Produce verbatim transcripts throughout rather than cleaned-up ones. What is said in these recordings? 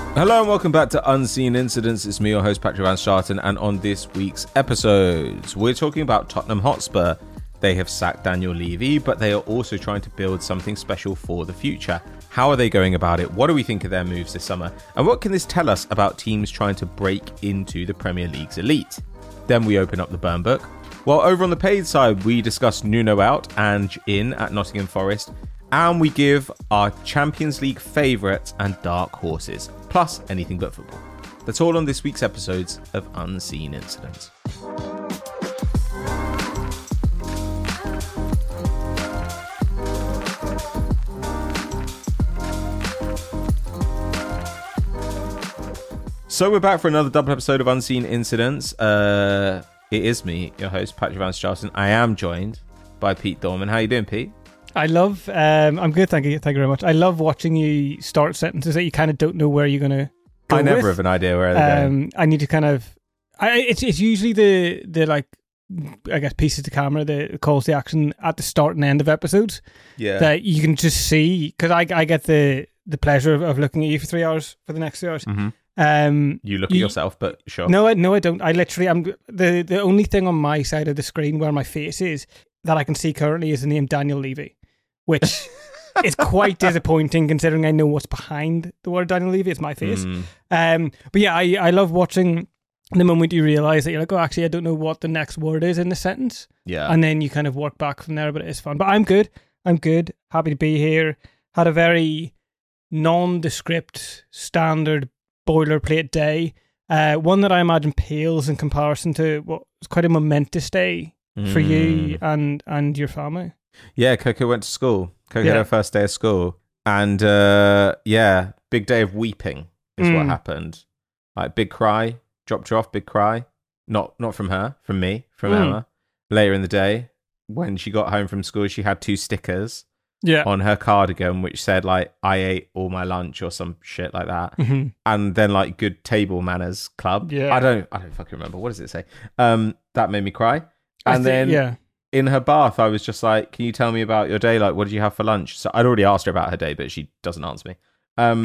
Hello and welcome back to Unseen Incidents. It's me, your host, Patrick Van Straten, and on this week's episodes, we're talking about Tottenham Hotspur. They have sacked Daniel Levy, but they are also trying to build something special for the future. How are they going about it? What do we think of their moves this summer? And what can this tell us about teams trying to break into the Premier League's elite? Then we open up the burn book. While over on the paid side, we discuss Nuno out and in at Nottingham Forest, and we give our Champions League favourites and dark horses, plus anything but football. That's all on this week's episodes of Unseen Incidents. So we're back for another double episode of Unseen Incidents. Uh, it is me, your host, Patrick Van Straten. I am joined by Pete Dorman. How you doing, Pete? I love, um, I'm good, thank you, thank you very much. I love watching you start sentences that you kind of don't know where you're going to go I never with. have an idea where they're um, going. I need to kind of, I, it's it's usually the, the like, I guess, pieces to camera that calls the action at the start and end of episodes Yeah. that you can just see, because I, I get the, the pleasure of, of looking at you for three hours, for the next three hours. Mm-hmm. Um, You look at you- yourself, but sure. No, I, no, I don't. I literally, I'm the, the only thing on my side of the screen where my face is that I can see currently is the name Daniel Levy, which is quite disappointing considering I know what's behind the word Daniel Levy. It's my face. Mm. Um, but yeah, I, I love watching the moment you realise that you're like, oh, actually, I don't know what the next word is in the sentence. Yeah. And then you kind of work back from there, but it is fun. But I'm good. I'm good. Happy to be here. Had a very nondescript, standard boilerplate day. Uh, one that I imagine pales in comparison to what was quite a momentous day for you Mm. and, and your family. Yeah, Coco went to school. Coco Yeah. had her first day of school. And uh, yeah, big day of weeping is what Mm. happened. Like big cry, dropped her off, big cry. Not not from her, from me, from Mm. Emma. Later in the day, when she got home from school, she had two stickers Yeah. on her cardigan which said like, I ate all my lunch or some shit like that. hmm And then like good table manners club. Yeah. I don't I don't fucking remember. What does it say? Um, that made me cry. I And thi- then yeah. in her bath, I was just like, can you tell me about your day? Like, what did you have for lunch? So I'd already asked her about her day, but she doesn't answer me. Um,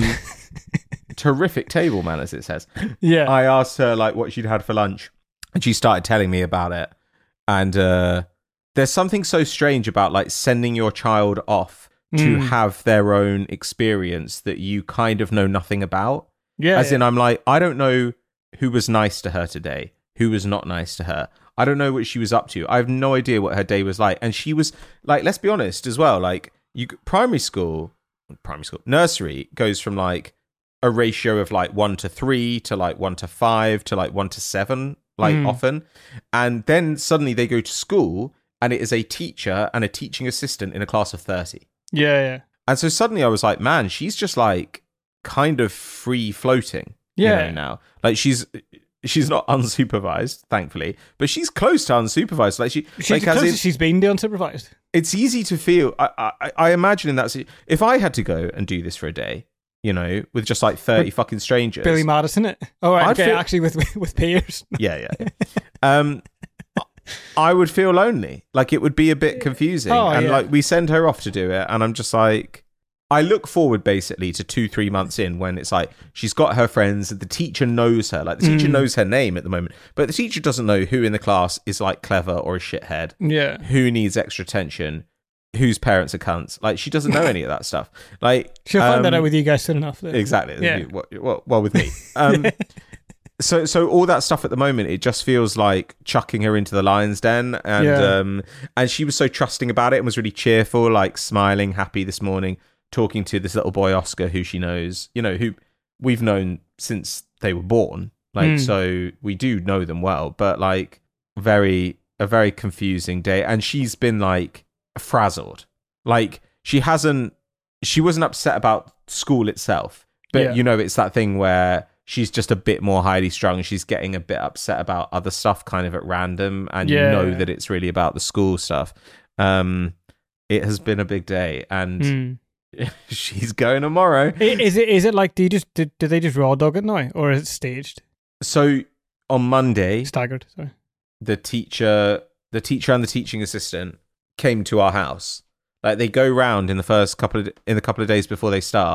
terrific table manners, it says. Yeah. I asked her like what she'd had for lunch, and she started telling me about it. And uh, there's something so strange about like sending your child off to Mm. have their own experience that you kind of know nothing about. yeah. As in, I'm like, I don't know who was nice to her today, who was not nice to her. I don't know what she was up to. I have no idea what her day was like. And she was like, let's be honest as well. Like, you primary school, primary school, nursery goes from like a ratio of like one to three to like one to five to like one to seven, like Mm. often. And then suddenly they go to school and it is a teacher and a teaching assistant in a class of thirty. yeah. Yeah. And so suddenly I was like, man, she's just like kind of free floating. Yeah. You know, now. Like she's she's not unsupervised, thankfully, but she's close to unsupervised. Like she She's like the as in, closest she's been to unsupervised. it's easy to feel I, I I imagine in that si- if I had to go and do this for a day, you know, with just like thirty fucking strangers. Billy Madison, it. Oh, right, I'd okay, feel- actually with with peers. Yeah, yeah. yeah. um I would feel lonely. Like it would be a bit confusing. Oh, and yeah. like we send her off to do it and I'm just like I look forward basically to two, three months in when it's like she's got her friends, the teacher knows her, like the teacher Mm. knows her name at the moment, but the teacher doesn't know who in the class is like clever or a shithead, Yeah. who needs extra attention, whose parents are cunts. Like she doesn't know any of that stuff. Like She'll find that um, out with you guys soon enough. Then. Exactly. Yeah. Well, well, well with me. Um, so, so all that stuff at the moment, it just feels like chucking her into the lion's den, and Yeah. um, and she was so trusting about it and was really cheerful, like smiling, happy this morning, talking to this little boy Oscar, who she knows, you know, who we've known since they were born, like Mm. so we do know them well, but like very a very confusing day, and she's been like frazzled, like she hasn't, she wasn't upset about school itself, but Yeah. you know, it's that thing where she's just a bit more highly strung. She's getting a bit upset about other stuff kind of at random, and Yeah. you know that it's really about the school stuff. Um, it has been a big day, and Mm. she's going tomorrow. I- Is it? Is it like? Do you just? Do, do they just raw dog it now, or is it staged? So on Monday, Staggered. Sorry. the teacher, the teacher and the teaching assistant came to our house. Like they go round in the first couple of in the couple of days before they start,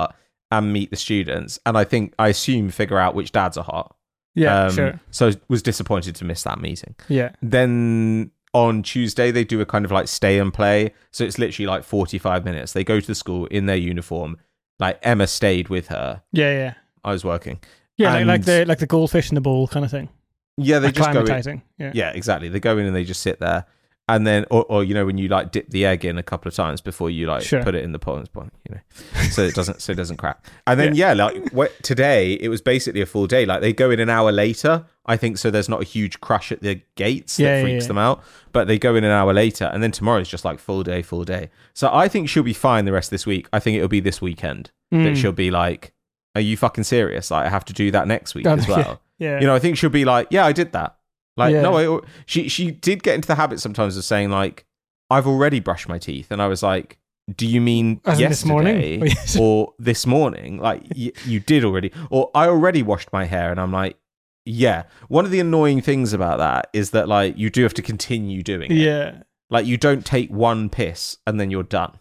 and meet the students, and I think I assume figure out which dads are hot. Yeah, um, sure. So was disappointed to miss that meeting. Yeah. Then on Tuesday they do a kind of like stay and play. So it's literally like forty-five minutes. They go to the school in their uniform. Like Emma stayed with her. Yeah, yeah. I was working. Yeah, like, And- like the like the goldfish in the bowl kind of thing. Yeah, they just go in. Acclimatizing. Yeah. Yeah, exactly. They go in and they just sit there. And then, or, or you know, when you like dip the egg in a couple of times before you like Sure. put it in the pot, you know, so it doesn't, so it doesn't crack. And then yeah, like what, today it was basically a full day. Like they go in an hour later, I think, so there's not a huge crush at the gates that Yeah, yeah, freaks yeah. them out. But they go in an hour later, and then tomorrow's just like full day, full day. So I think she'll be fine the rest of this week. I think it'll be this weekend that Mm. she'll be like, "Are you fucking serious? Like I have to do that next week God, as well." Yeah. You know, I think she'll be like, "Yeah, I did that." Like, Yeah. no, I, she she did get into the habit sometimes of saying like, "I've already brushed my teeth," and I was like, "Do you mean As in yesterday this morning? Oh, yes. or this morning? Like, y- you did already, or I already washed my hair?" And I'm like, "Yeah." One of the annoying things about that is that like you do have to continue doing it. Yeah. Like you don't take one piss and then you're done.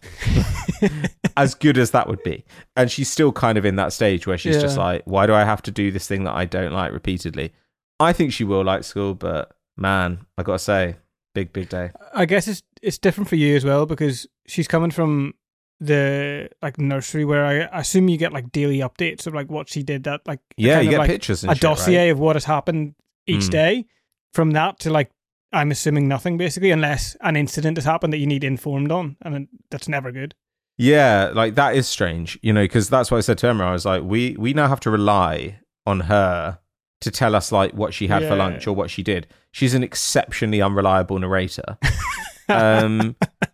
As good as that would be. And she's still kind of in that stage where she's Yeah. just like, why do I have to do this thing that I don't like repeatedly? I think she will like school, but man, I gotta say, big, big day. I guess it's it's different for you as well because she's coming from the like nursery where I assume you get like daily updates of like what she did that like Yeah, kind you of, get like, pictures and a shit, dossier right? of what has happened each Mm. day. From that to like I'm assuming nothing basically unless an incident has happened that you need informed on, and then that's never good. Yeah, like that is strange, you know, because that's what I said to Emma. I was like, we we now have to rely on her to tell us like what she had Yeah. for lunch or what she did. She's an exceptionally unreliable narrator. um,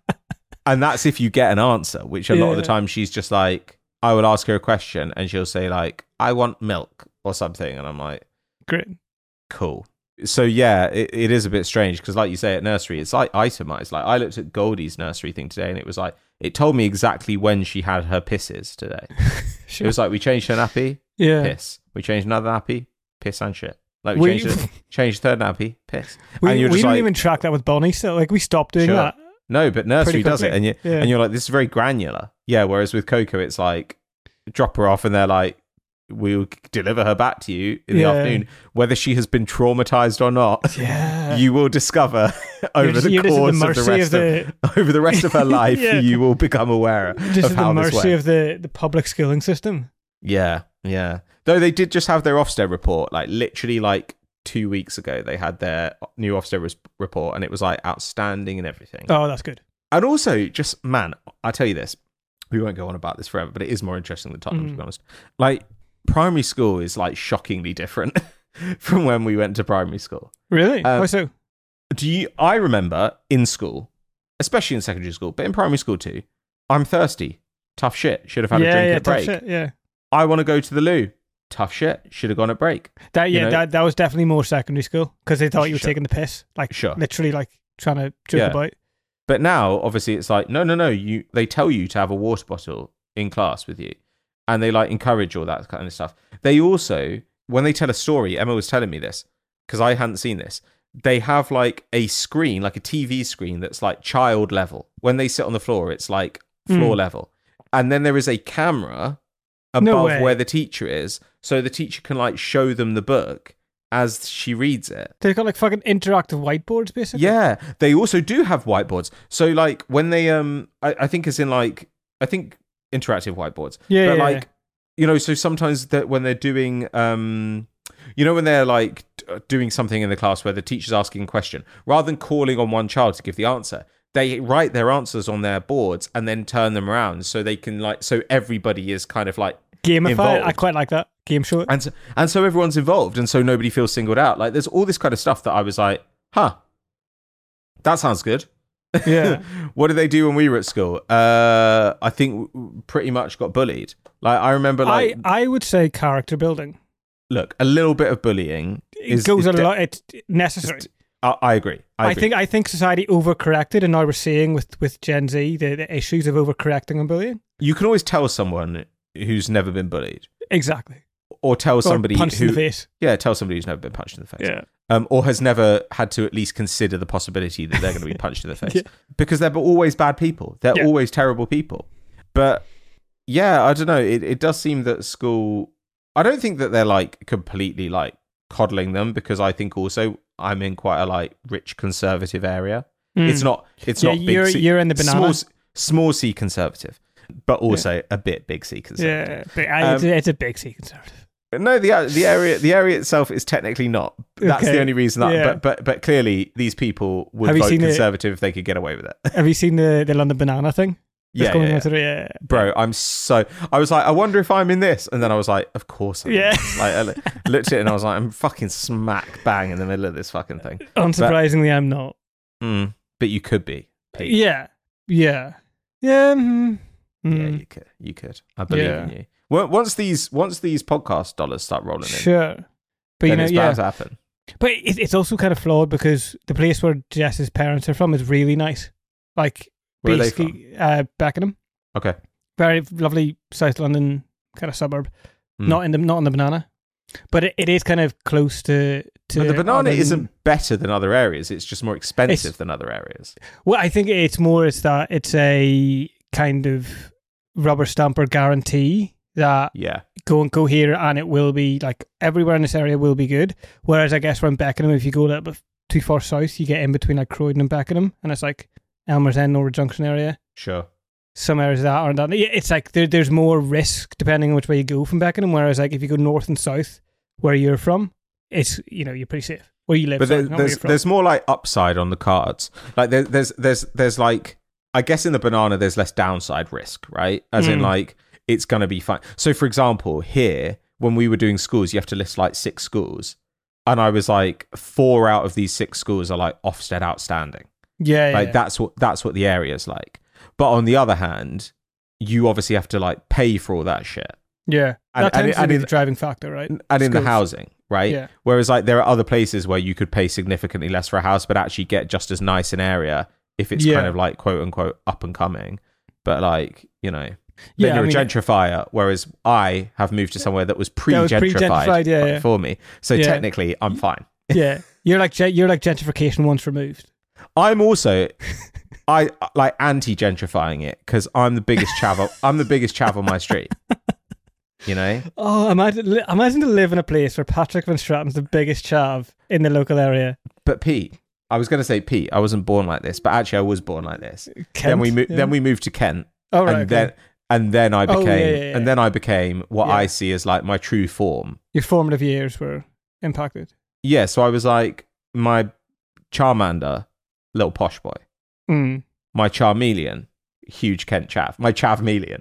and that's if you get an answer, which a lot of the Yeah. time she's just like, I will ask her a question and she'll say like, I want milk or something. And I'm like, Great. cool. So yeah, it, it is a bit strange because like you say at nursery, it's like itemized. Like I looked at Goldie's nursery thing today and it was like, it told me exactly when she had her pisses today. Sure. It was like, we changed her nappy, Yeah. piss. We changed another nappy, piss and shit. Like we, We- changed, it, changed the third nappy, piss. We, and you're we just don't like, even track that with Bonnie still. Like we stopped doing Sure. that. no, but nursery pretty does it. quickly. And, you, Yeah. and you're like, this is very granular. Yeah, whereas with Coco, it's like, drop her off and they're like, we'll deliver her back to you in Yeah. the afternoon. Whether she has been traumatized or not, Yeah. you will discover over just- the you're just at the course of the mercy rest of of, the- over the rest of her life, Yeah. you will become aware Just of at how the this mercy went. of the, the public schooling system. Yeah, yeah. Though they did just have their Ofsted report, like literally like two weeks ago, they had their new Ofsted res- report, and it was like outstanding and everything. Oh, that's good. And also, just man, I tell you this, we won't go on about this forever, but it is more interesting than Tottenham, Mm. to be honest. Like primary school is like shockingly different from when we went to primary school. Really? Um, Why so? Do you? I remember in school, especially in secondary school, but in primary school too. I'm thirsty. Tough shit. Should have had yeah, a drink yeah, at tough break. shit, yeah. I want to go to the loo. Tough shit. Should have gone at break. That You yeah, know? that that was definitely more secondary school because they thought you were Sure. taking the piss, like Sure. literally like trying to joke Yeah. about. But now, obviously, it's like no, no, no. You they tell you to have a water bottle in class with you, and they like encourage all that kind of stuff. They also, when they tell a story, Emma was telling me this because I hadn't seen this. They have like a screen, like a T V screen that's like child level. When they sit on the floor, it's like floor Mm. level, and then there is a camera No above way. where the teacher is, so the teacher can like show them the book as she reads it. They've got like fucking interactive whiteboards, basically. Yeah, they also do have whiteboards. So like when they um, I, I think it's in like I think interactive whiteboards. Yeah, but yeah, like yeah. you know, so sometimes that when they're doing um, you know, when they're like d- doing something in the class where the teacher's asking a question, rather than calling on one child to give the answer, they write their answers on their boards and then turn them around so they can like so everybody is kind of like Gamify. involved. I quite like that game show. it. and so, and so everyone's involved and so nobody feels singled out. Like there's all this kind of stuff that I was like, huh, that sounds good. Yeah. What did they do when we were at school? Uh, I think w- pretty much got bullied. Like I remember, like I I would say character building. look, a little bit of bullying It is, goes is a de- lot. It's necessary. I, I agree. I, I, agree. think I think society overcorrected, and now we're seeing with with Gen Z the, the issues of overcorrecting and bullying. you can always tell someone who's never been bullied, Exactly. or tell Or somebody punched who, in the face. yeah, tell somebody who's never been punched in the face. Yeah. Um, or has never had to at least consider the possibility that they're going to be punched in the face. Yeah. Because they're always bad people. They're Yeah. always terrible people. But yeah, I don't know. It it does seem that school. I don't think that they're like completely like coddling them, because I think also I'm in quite a like rich conservative area. Mm. It's not. It's yeah, not. Big you're C, you're in the banana. Small, small C conservative, but also yeah. a bit big C conservative. Yeah, but it's, um, it's a big C conservative. No, the the area the area itself is technically not. That's okay. the only reason that. Yeah. But but but clearly these people would vote conservative the, if they could get away with it. Have you seen the, the London Banana thing? Yeah, yeah, yeah. Through, yeah, bro. I'm so. I was like, I wonder if I'm in this, and then I was like, of course. I'm yeah. Like I looked at it and I was like, I'm fucking smack bang in the middle of this fucking thing. Unsurprisingly, but, I'm not. Mm, but you could be. Pete. Yeah, yeah, yeah. Mm, yeah, you could. You could. I believe yeah. in you. Once these once these podcast dollars start rolling in, sure. But you know, it's yeah. bound to happen. But it, it's also kind of flawed, because the place where Jess's parents are from is really nice. Like. Where Basically, uh, Beckenham. Okay. Very lovely South London kind of suburb. Mm. Not in the not in the banana, but it, it is kind of close to. to but the banana other, isn't better than other areas. It's just more expensive than other areas. Well, I think it's more it's that it's a kind of rubber stamper guarantee that yeah go and go here and it will be like everywhere in this area will be good. Whereas I guess from Beckenham, if you go a little bit too far south, you get in between like Croydon and Beckenham, and it's like. Elmer's End, Norwood Junction area. Sure. Some areas that aren't that. It's like there, there's more risk depending on which way you go from Beckenham. Whereas, like if you go north and south, where you're from, it's you know you're pretty safe where you live. But sorry, there, there's there's more like upside on the cards. Like there, there's there's there's like I guess in the banana there's less downside risk, right? As mm. in like it's gonna be fine. So for example, here when we were doing schools, you have to list like six schools, and I was like four out of these six schools are like Ofsted outstanding. Yeah, like yeah. that's what that's what the area's like. But on the other hand, you obviously have to like pay for all that shit. Yeah, and, that tends and, to and be in, the driving factor, right? And Schools. In the housing, right? Yeah. Whereas like there are other places where you could pay significantly less for a house, but actually get just as nice an area if it's yeah. kind of like quote unquote up and coming. But like you know, then yeah, you're I mean, a gentrifier, whereas I have moved to somewhere that was pre-gentrified, that was pre-gentrified yeah, yeah. for me. So yeah. technically, I'm fine. Yeah, you're like you're like gentrification once removed. I'm also, I like anti-gentrifying it because I'm the biggest chav. I'm the biggest chav on my street. You know. Oh, imagine imagine to live in a place where Patrick Van Stratton's the biggest chav in the local area. But Pete, I was going to say Pete. I wasn't born like this, but actually I was born like this. Kent, then we mo- yeah. then we moved to Kent. Oh right. And okay. then and then I became oh, yeah, yeah, yeah. and then I became what yeah. I see as like my true form. Your formative years were impacted. Yeah, so I was like my Charmander. Little posh boy. Mm. My Charmeleon, huge Kent chav. My Chavmeleon.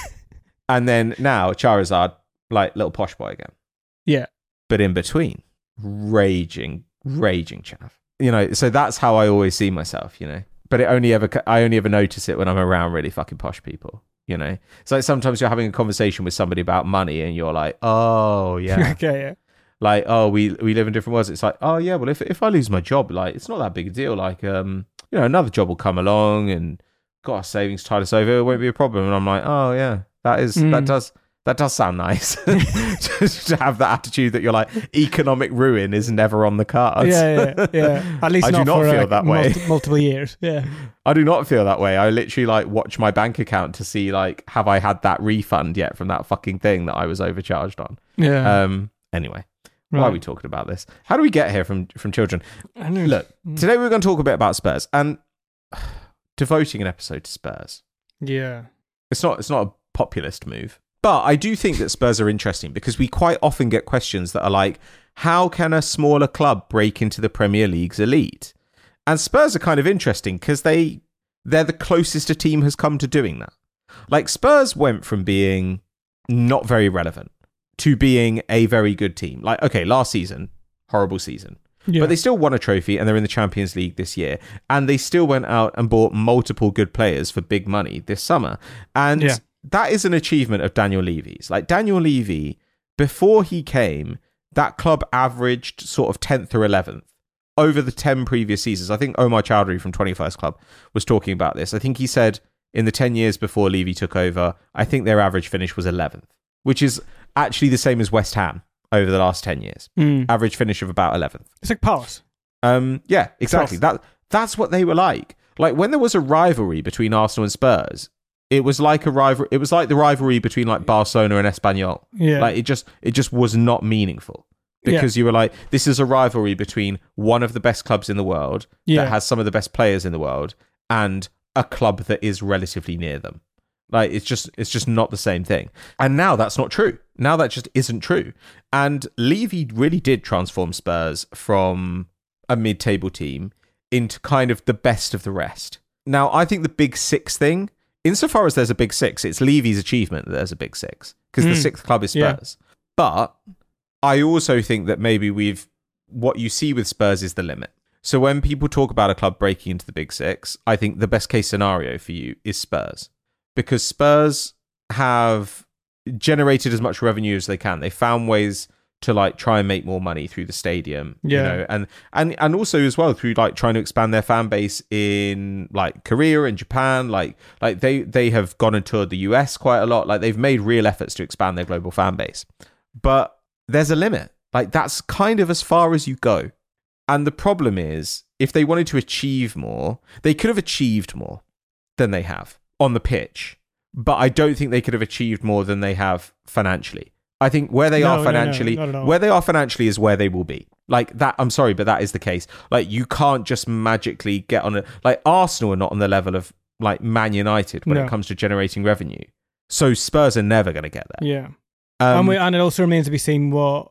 And then now Charizard, like little posh boy again. Yeah. But in between, raging, raging chav. You know, so that's how I always see myself, you know. But it only ever, I only ever notice it when I'm around really fucking posh people, you know. So like sometimes you're having a conversation with somebody about money and you're like, oh, yeah. okay, yeah. Like, oh, we we live in different worlds. It's like, oh yeah, well, if if I lose my job, like, it's not that big a deal. Like, um, you know, another job will come along, and got our savings tide us over. It won't be a problem. And I'm like, oh yeah, that is mm. that does that does sound nice. Just to have that attitude that you're like, economic ruin is never on the cards. Yeah, yeah, yeah. At least I not do not for feel like, that way. Multi- multiple years. Yeah, I do not feel that way. I literally like watch my bank account to see like, have I had that refund yet from that fucking thing that I was overcharged on? Yeah. Um. Anyway. Right. Why are we talking about this? How do we get here from, from children? I know. Look, today we're going to talk a bit about Spurs and devoting an episode to Spurs. Yeah. It's not it's not a populist move. But I do think that Spurs are interesting because we quite often get questions that are like, how can a smaller club break into the Premier League's elite? And Spurs are kind of interesting because they, they're the closest a team has come to doing that. Like Spurs went from being not very relevant to being a very good team. Like, okay, last season, horrible season. Yeah. But they still won a trophy and they're in the Champions League this year. And they still went out and bought multiple good players for big money this summer. And yeah. that is an achievement of Daniel Levy's. Like, Daniel Levy, before he came, that club averaged sort of tenth or eleventh over the ten previous seasons. I think Omar Chowdhury from twenty-first Club was talking about this. I think he said in the ten years before Levy took over, I think their average finish was eleventh, which is actually the same as West Ham over the last ten years. Mm. Average finish of about eleventh. It's like Palace. Um, yeah, exactly. That That's what they were like. Like when there was a rivalry between Arsenal and Spurs, It was like a rivalry. It was like the rivalry between like Barcelona and Espanyol. Yeah. Like it just, it just was not meaningful because yeah. you were like, this is a rivalry between one of the best clubs in the world yeah. that has some of the best players in the world and a club that is relatively near them. Like it's just, it's just not the same thing. And now that's not true. Now that just isn't true. And Levy really did transform Spurs from a mid-table team into kind of the best of the rest. Now, I think the big six thing, insofar as there's a big six, it's Levy's achievement that there's a big six because mm. the sixth club is Spurs. Yeah. But I also think that maybe we've, what you see with Spurs is the limit. So when people talk about a club breaking into the big six, I think the best case scenario for you is Spurs because Spurs have generated as much revenue as they can. They found ways to like try and make more money through the stadium, yeah. you know, and, and, and also as well through like trying to expand their fan base in like Korea and Japan. Like, like they, they have gone and toured the U S quite a lot. Like they've made real efforts to expand their global fan base, but there's a limit. Like that's kind of as far as you go. And the problem is if they wanted to achieve more, they could have achieved more than they have on the pitch, but I don't think they could have achieved more than they have financially. I think where they no, are financially, no, no, where they are financially is where they will be. Like that, I'm sorry, but that is the case. Like you can't just magically get on a, like Arsenal are not on the level of like Man United when no. it comes to generating revenue. So Spurs are never going to get there. Yeah. Um, and, we, and it also remains to be seen what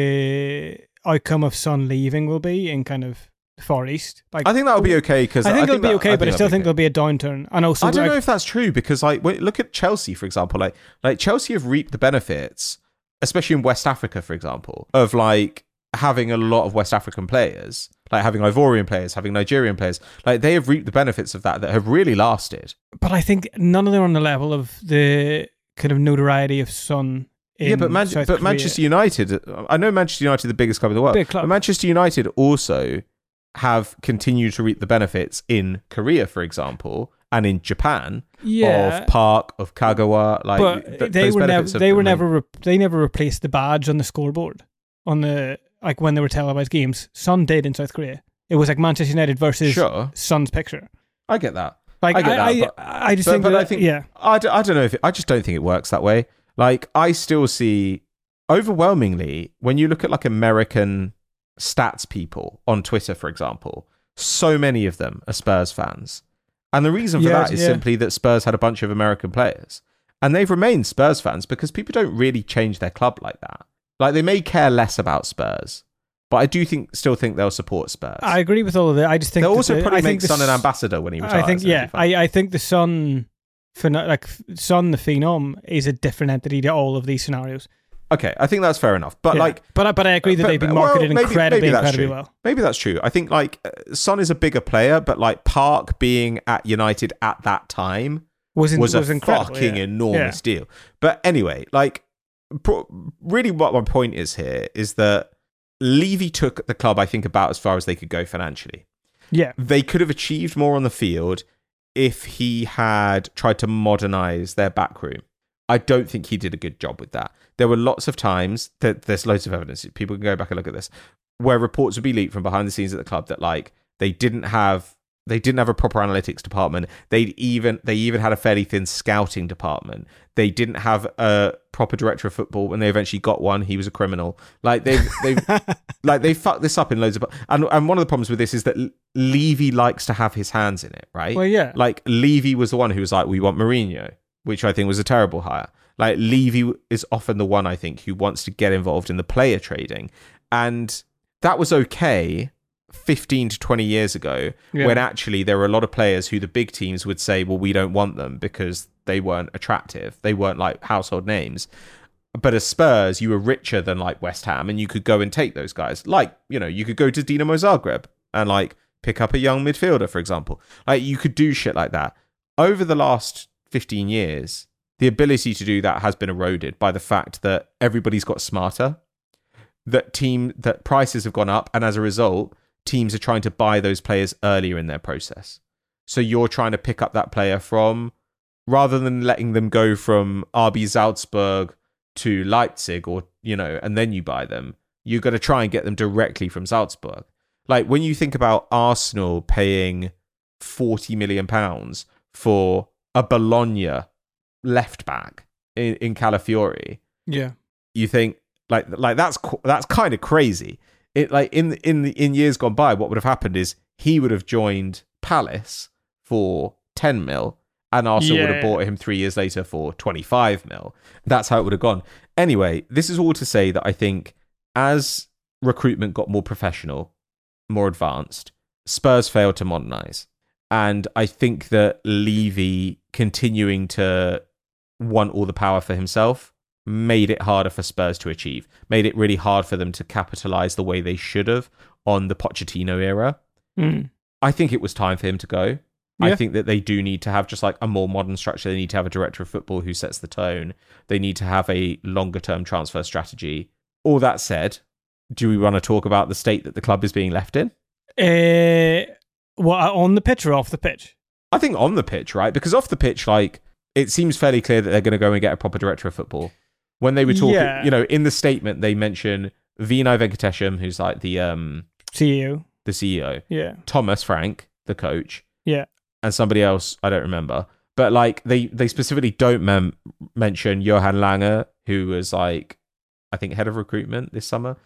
the outcome of Son leaving will be in kind of the Far East. Like, I think that'll be okay because I think I it'll think be that, okay, I but I still think okay. there'll be a downturn. And also, I don't like, know if that's true because like look at Chelsea, for example. Like, like Chelsea have reaped the benefits, especially in West Africa, for example, of like having a lot of West African players, like having Ivorian players, having Nigerian players. Like they have reaped the benefits of that that have really lasted. But I think none of them are on the level of the kind of notoriety of Son. In yeah, but Man- South but Korea. Manchester United, I know Manchester United are the biggest club in the world, but Manchester United also have continued to reap the benefits in Korea, for example, and in Japan yeah. of Park, of Kagawa. Like but th- they were never, they were remained. never, re- they never replaced the badge on the scoreboard on the like when they were televised games. Son did in South Korea. It was like Manchester United versus sure. Son's picture. I get that. Like I get I, that. I, but, I just but, think, but that, I think, yeah, I, d- I don't know if it, I just don't think it works that way. Like I still see overwhelmingly when you look at like American stats people on Twitter, for example, so many of them are Spurs fans. And the reason for yeah, that is yeah. simply that Spurs had a bunch of American players. And they've remained Spurs fans because people don't really change their club like that. Like they may care less about Spurs, but I do think still think they'll support Spurs. I agree with all of that. I just think they'll also the, probably I make think Son the, an ambassador when he retires. I think yeah, I, I think the Son, like Son the Phenom, is a different entity to all of these scenarios. Okay, I think that's fair enough. But yeah. like, but but I agree that but, they've been marketed well, maybe, incredibly, maybe incredibly true. well. Maybe that's true. I think like Son is a bigger player, but like Park being at United at that time was in, was, was a incredible, fucking yeah. enormous yeah. deal. But anyway, like, pro- really, what my point is here is that Levy took the club, I think, about as far as they could go financially. Yeah, they could have achieved more on the field if he had tried to modernize their backroom. I don't think he did a good job with that. There were lots of times that there's loads of evidence. People can go back and look at this, where reports would be leaked from behind the scenes at the club that like they didn't have they didn't have a proper analytics department. They even they even had a fairly thin scouting department. They didn't have a proper director of football. When they eventually got one, he was a criminal. Like they they like they fucked this up in loads of. And and one of the problems with this is that Levy likes to have his hands in it, right? Well, yeah. Like Levy was the one who was like, we want Mourinho, which I think was a terrible hire. Like Levy is often the one I think who wants to get involved in the player trading, and that was okay fifteen to twenty years ago yeah. when actually there were a lot of players who the big teams would say, well, we don't want them because they weren't attractive. They weren't like household names. But as Spurs, you were richer than like West Ham and you could go and take those guys. Like, you know, you could go to Dinamo Zagreb and like pick up a young midfielder, for example. Like you could do shit like that. Over the last fifteen years, the ability to do that has been eroded by the fact that everybody's got smarter, that team that prices have gone up, and as a result, teams are trying to buy those players earlier in their process. So you're trying to pick up that player from, rather than letting them go from R B Salzburg to Leipzig, or, you know, and then you buy them, you've got to try and get them directly from Salzburg. Like when you think about Arsenal paying forty million pounds for a Bologna left back in, in Calafiori, yeah, you think like like that's that's kind of crazy. It like in in the, in years gone by, what would have happened is he would have joined Palace for ten mil, and Arsenal yeah. would have bought him three years later for twenty-five mil. That's how it would have gone. Anyway, this is all to say that I think as recruitment got more professional, more advanced, Spurs failed to modernise. And I think that Levy continuing to want all the power for himself made it harder for Spurs to achieve, made it really hard for them to capitalise the way they should have on the Pochettino era. Mm. I think it was time for him to go. Yeah. I think that they do need to have just like a more modern structure. They need to have a director of football who sets the tone. They need to have a longer term transfer strategy. All that said, do we want to talk about the state that the club is being left in? Uh, what, on the pitch or off the pitch? I think on the pitch, right? Because off the pitch, like, it seems fairly clear that they're going to go and get a proper director of football. When they were talking, Yeah. you know, in the statement, they mention Vinay Venkatesham, who's like the um C E O. the C E O. Yeah. Thomas Frank, the coach. Yeah. And somebody else, I don't remember. But like they, they specifically don't mem- mention Johan Lange, who was like, I think, head of recruitment this summer,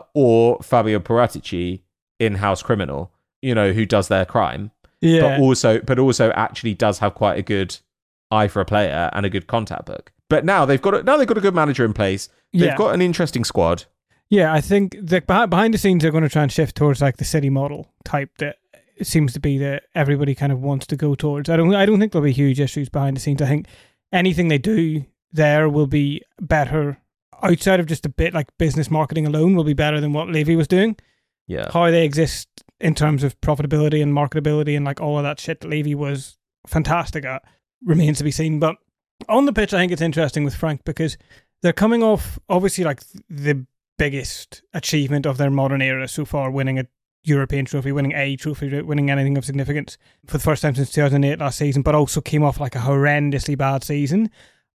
or Fabio Paratici, in-house criminal, you know, who does their crime. Yeah. But also, but also actually does have quite a good eye for a player and a good contact book. But now they've got a, now they've got a good manager in place. They've Yeah. got an interesting squad. Yeah, I think the behind, behind the scenes they're going to try and shift towards like the City model type that it seems to be that everybody kind of wants to go towards. I don't I don't think there'll be huge issues behind the scenes. I think anything they do there will be better outside of just a bit like business marketing alone will be better than what Levy was doing. Yeah. How they exist in terms of profitability and marketability and like all of that shit that Levy was fantastic at remains to be seen. But on the pitch, I think it's interesting with Frank because they're coming off obviously like the biggest achievement of their modern era so far, winning a European trophy, winning a trophy, winning anything of significance for the first time since two thousand eight last season, but also came off like a horrendously bad season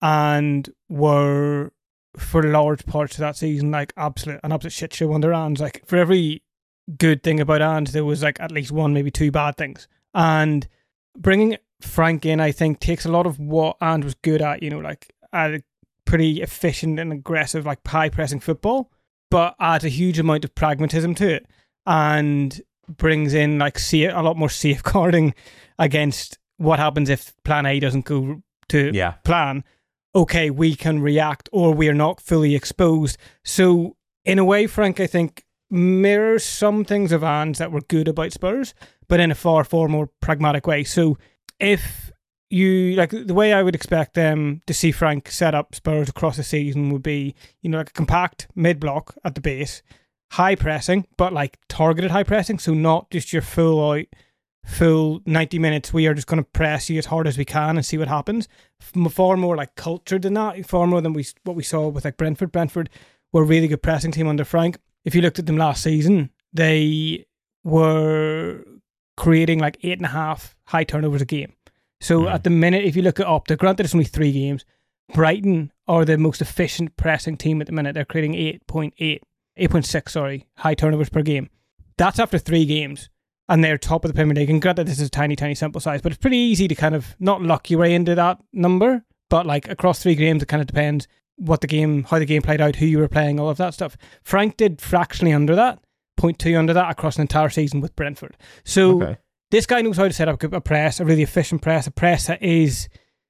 and were for large parts of that season like absolute an absolute shit show under Ange. Like for every good thing about Ange, there was like at least one, maybe two bad things. And bringing Frank in, I think, takes a lot of what Ange was good at, you know, like a pretty efficient and aggressive, like high pressing football, but adds a huge amount of pragmatism to it and brings in like see a lot more safeguarding against what happens if plan A doesn't go to Yeah. plan. Okay, we can react or we are not fully exposed. So in a way, Frank, I think, mirrors some things of Ange that were good about Spurs, but in a far, far more pragmatic way. So if you, like, the way I would expect them to see Frank set up Spurs across the season would be, you know, like a compact mid-block at the base, high pressing, but like targeted high pressing. So not just your full out, full ninety minutes, we are just going to press you as hard as we can and see what happens. Far more like cultured than that, far more than we what we saw with like Brentford. Brentford were a really good pressing team under Frank. If you looked at them last season, they were creating like eight and a half high turnovers a game. So Mm. at the minute, if you look at up, they're granted it's only three games. Brighton are the most efficient pressing team at the minute. They're creating eight point eight, eight point six, sorry, high turnovers per game. That's after three games. And they're top of the Premier League. And granted, this is a tiny, tiny sample size, but it's pretty easy to kind of not luck your way into that number. But like across three games, it kind of depends what the game, how the game played out, who you were playing, all of that stuff. Frank did fractionally under that, zero point two under that across an entire season with Brentford. So Okay. this guy knows how to set up a press, a really efficient press, a press that is,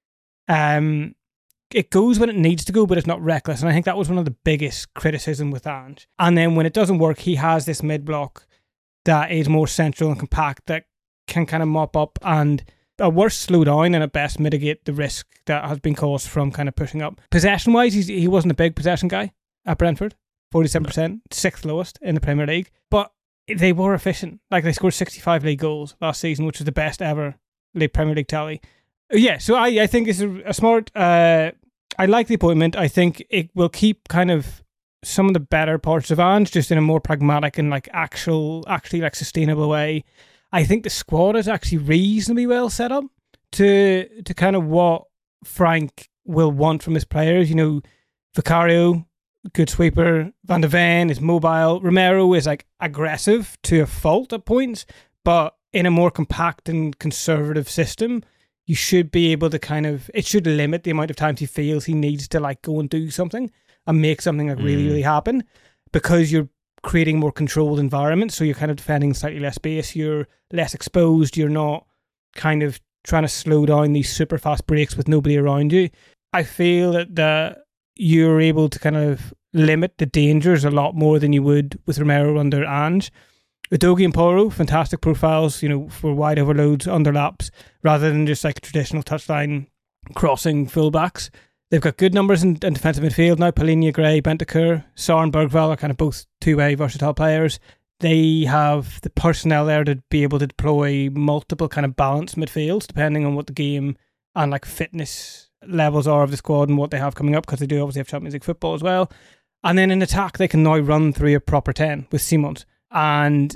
um, it goes when it needs to go, but it's not reckless. And I think that was one of the biggest criticism with Ange. And then when it doesn't work, he has this mid-block that is more central and compact that can kind of mop up and at worst slow down and at best mitigate the risk that has been caused from kind of pushing up. Possession wise, he's, he wasn't a big possession guy at Brentford, forty-seven percent, sixth lowest in the Premier League, but they were efficient. Like they scored sixty-five league goals last season, which was the best ever league Premier League tally. Yeah, so I, I think it's a, a smart, uh, I like the appointment. I think it will keep kind of some of the better parts of Ange just in a more pragmatic and like actual, actually like sustainable way. I think the squad is actually reasonably well set up to to kind of what Frank will want from his players. You know, Vicario, good sweeper. Van de Ven is mobile. Romero is like aggressive to a fault at points, but in a more compact and conservative system, you should be able to kind of, it should limit the amount of times he feels he needs to like go and do something and make something like really, Mm. really happen, because you're creating more controlled environment. So you're kind of defending slightly less space. You're less exposed. You're not kind of trying to slow down these super fast breaks with nobody around you. I feel that the, you're able to kind of limit the dangers a lot more than you would with Romero under Ange. Udogie and Porro, fantastic profiles, you know, for wide overloads, underlaps, rather than just like traditional touchline crossing fullbacks. They've got good numbers in, in defensive midfield now. Palhinha, Gray, Bentancur, Sarr and Bergvall are kind of both two-way versatile players. They have the personnel there to be able to deploy multiple kind of balanced midfields depending on what the game and like fitness levels are of the squad and what they have coming up, because they do obviously have Champions League football as well. And then in attack, they can now run through a proper ten with Simons. And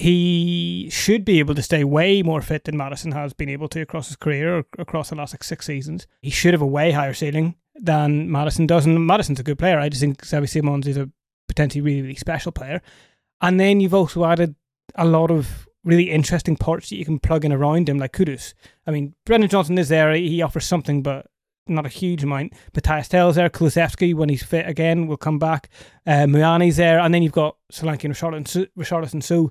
he should be able to stay way more fit than Maddison has been able to across his career, or across the last like six seasons. He should have a way higher ceiling than Maddison does. And Maddison's a good player. I just think Xavi Simons is a potentially really, really special player. And then you've also added a lot of really interesting parts that you can plug in around him, like Kudus. I mean, Brendan Johnson is there. He offers something, but not a huge amount. Matthias Tell's there. Kulusevski, when he's fit again, will come back. Uh, Muyani's there. And then you've got Solanke and Richarlison. Richarlison. So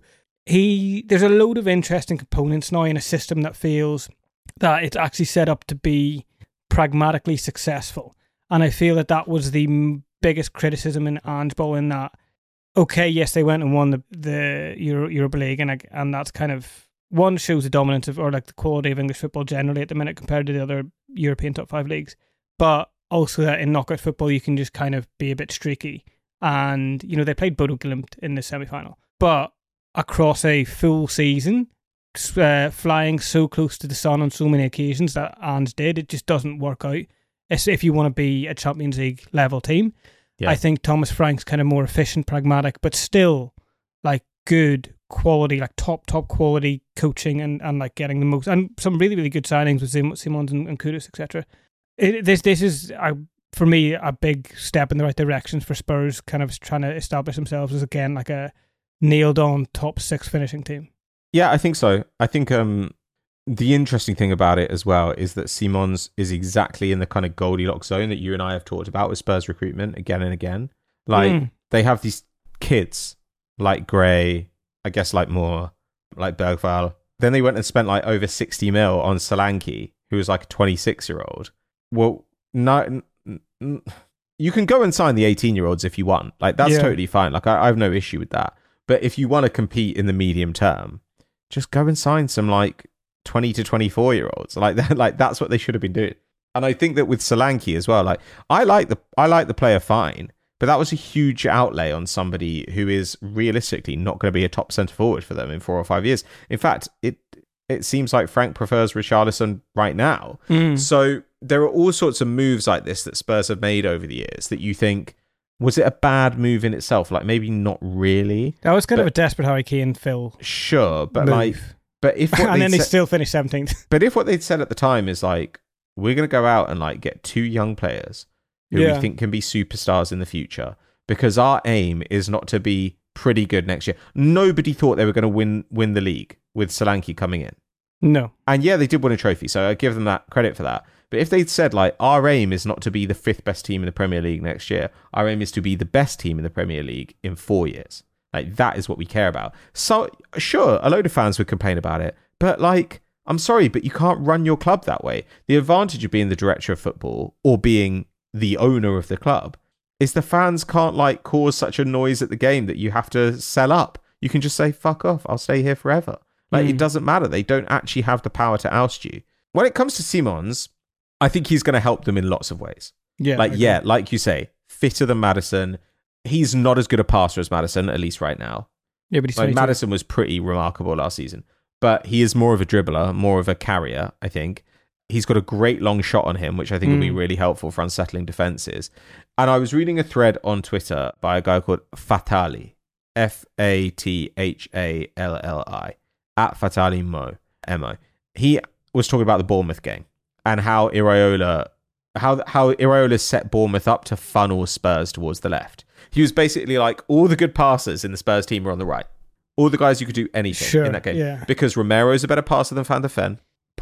he, there's a load of interesting components now in a system that feels that it's actually set up to be pragmatically successful. And I feel that that was the m- biggest criticism in Ange Ball, in that, okay, yes, they went and won the, the Euro, Europa League, and, and that's kind of, one, shows the dominance of, or like the quality of English football generally at the minute compared to the other European top five leagues, but also that in knockout football you can just kind of be a bit streaky. And, you know, they played Bodo Glimt in the semi-final, but across a full season, uh, flying so close to the sun on so many occasions that Ange did, it just doesn't work out if you want to be a Champions League level team. Yeah. I think Thomas Frank's kind of more efficient, pragmatic, but still like good quality, like top, top quality coaching, and, and like getting the most, and some really, really good signings with Simons and, and Kudus, et cetera. This this is, a, for me, a big step in the right direction for Spurs, kind of trying to establish themselves as, again, like a nailed on top six finishing team. Yeah, I think so. I think um, the interesting thing about it as well is that Simons is exactly in the kind of Goldilocks zone that you and I have talked about with Spurs recruitment again and again. Like, mm. they have these kids like Gray, I guess like Moore, like Bergvall. Then they went and spent like over sixty mil on Solanke, who was like a twenty-six year old. Well, no, n- n- you can go and sign the eighteen year olds if you want. Like, that's yeah. totally fine. Like, I, I have no issue with that. But if you want to compete in the medium term, just go and sign some like twenty to twenty-four year olds. Like that, like that's what they should have been doing. And I think that with Solanke as well, like I like the I like the player fine, but that was a huge outlay on somebody who is realistically not going to be a top centre forward for them in four or five years. In fact, it it seems like Frank prefers Richarlison right now. Mm. So there are all sorts of moves like this that Spurs have made over the years that you think, was it a bad move in itself? Like, maybe not really. That was kind but, of a desperate Harry Kane Phil. Sure, but move. like, but if what and then said, they still finished seventeenth. But if what they'd said at the time is like, we're going to go out and like get two young players who yeah. we think can be superstars in the future, because our aim is not to be pretty good next year. Nobody thought they were going to win win the league with Solanke coming in. No. And yeah, they did win a trophy, so I give them that credit for that. But if they'd said, like, our aim is not to be the fifth best team in the Premier League next year, our aim is to be the best team in the Premier League in four years. Like, that is what we care about. So, sure, a load of fans would complain about it, but, like, I'm sorry, but you can't run your club that way. The advantage of being the director of football, or being the owner of the club, is the fans can't, like, cause such a noise at the game that you have to sell up. You can just say, fuck off, I'll stay here forever. Like, mm. it doesn't matter. They don't actually have the power to oust you. When it comes to Simons, I think he's going to help them in lots of ways. Yeah, like, yeah, like you say, fitter than Maddison. He's not as good a passer as Maddison, at least right now. Yeah, but he's like, Maddison was pretty remarkable last season. But he is more of a dribbler, more of a carrier, I think. He's got a great long shot on him, which I think mm. will be really helpful for unsettling defences. And I was reading a thread on Twitter by a guy called Fatali, F A T H A L L I, at Fatali Mo, M O. He was talking about the Bournemouth game and how Iraola, how how Iraola set Bournemouth up to funnel Spurs towards the left. He was basically like, all the good passers in the Spurs team were on the right. All the guys who could do anything sure, in that game. Yeah. Because Romero's a better passer than Van der Ven.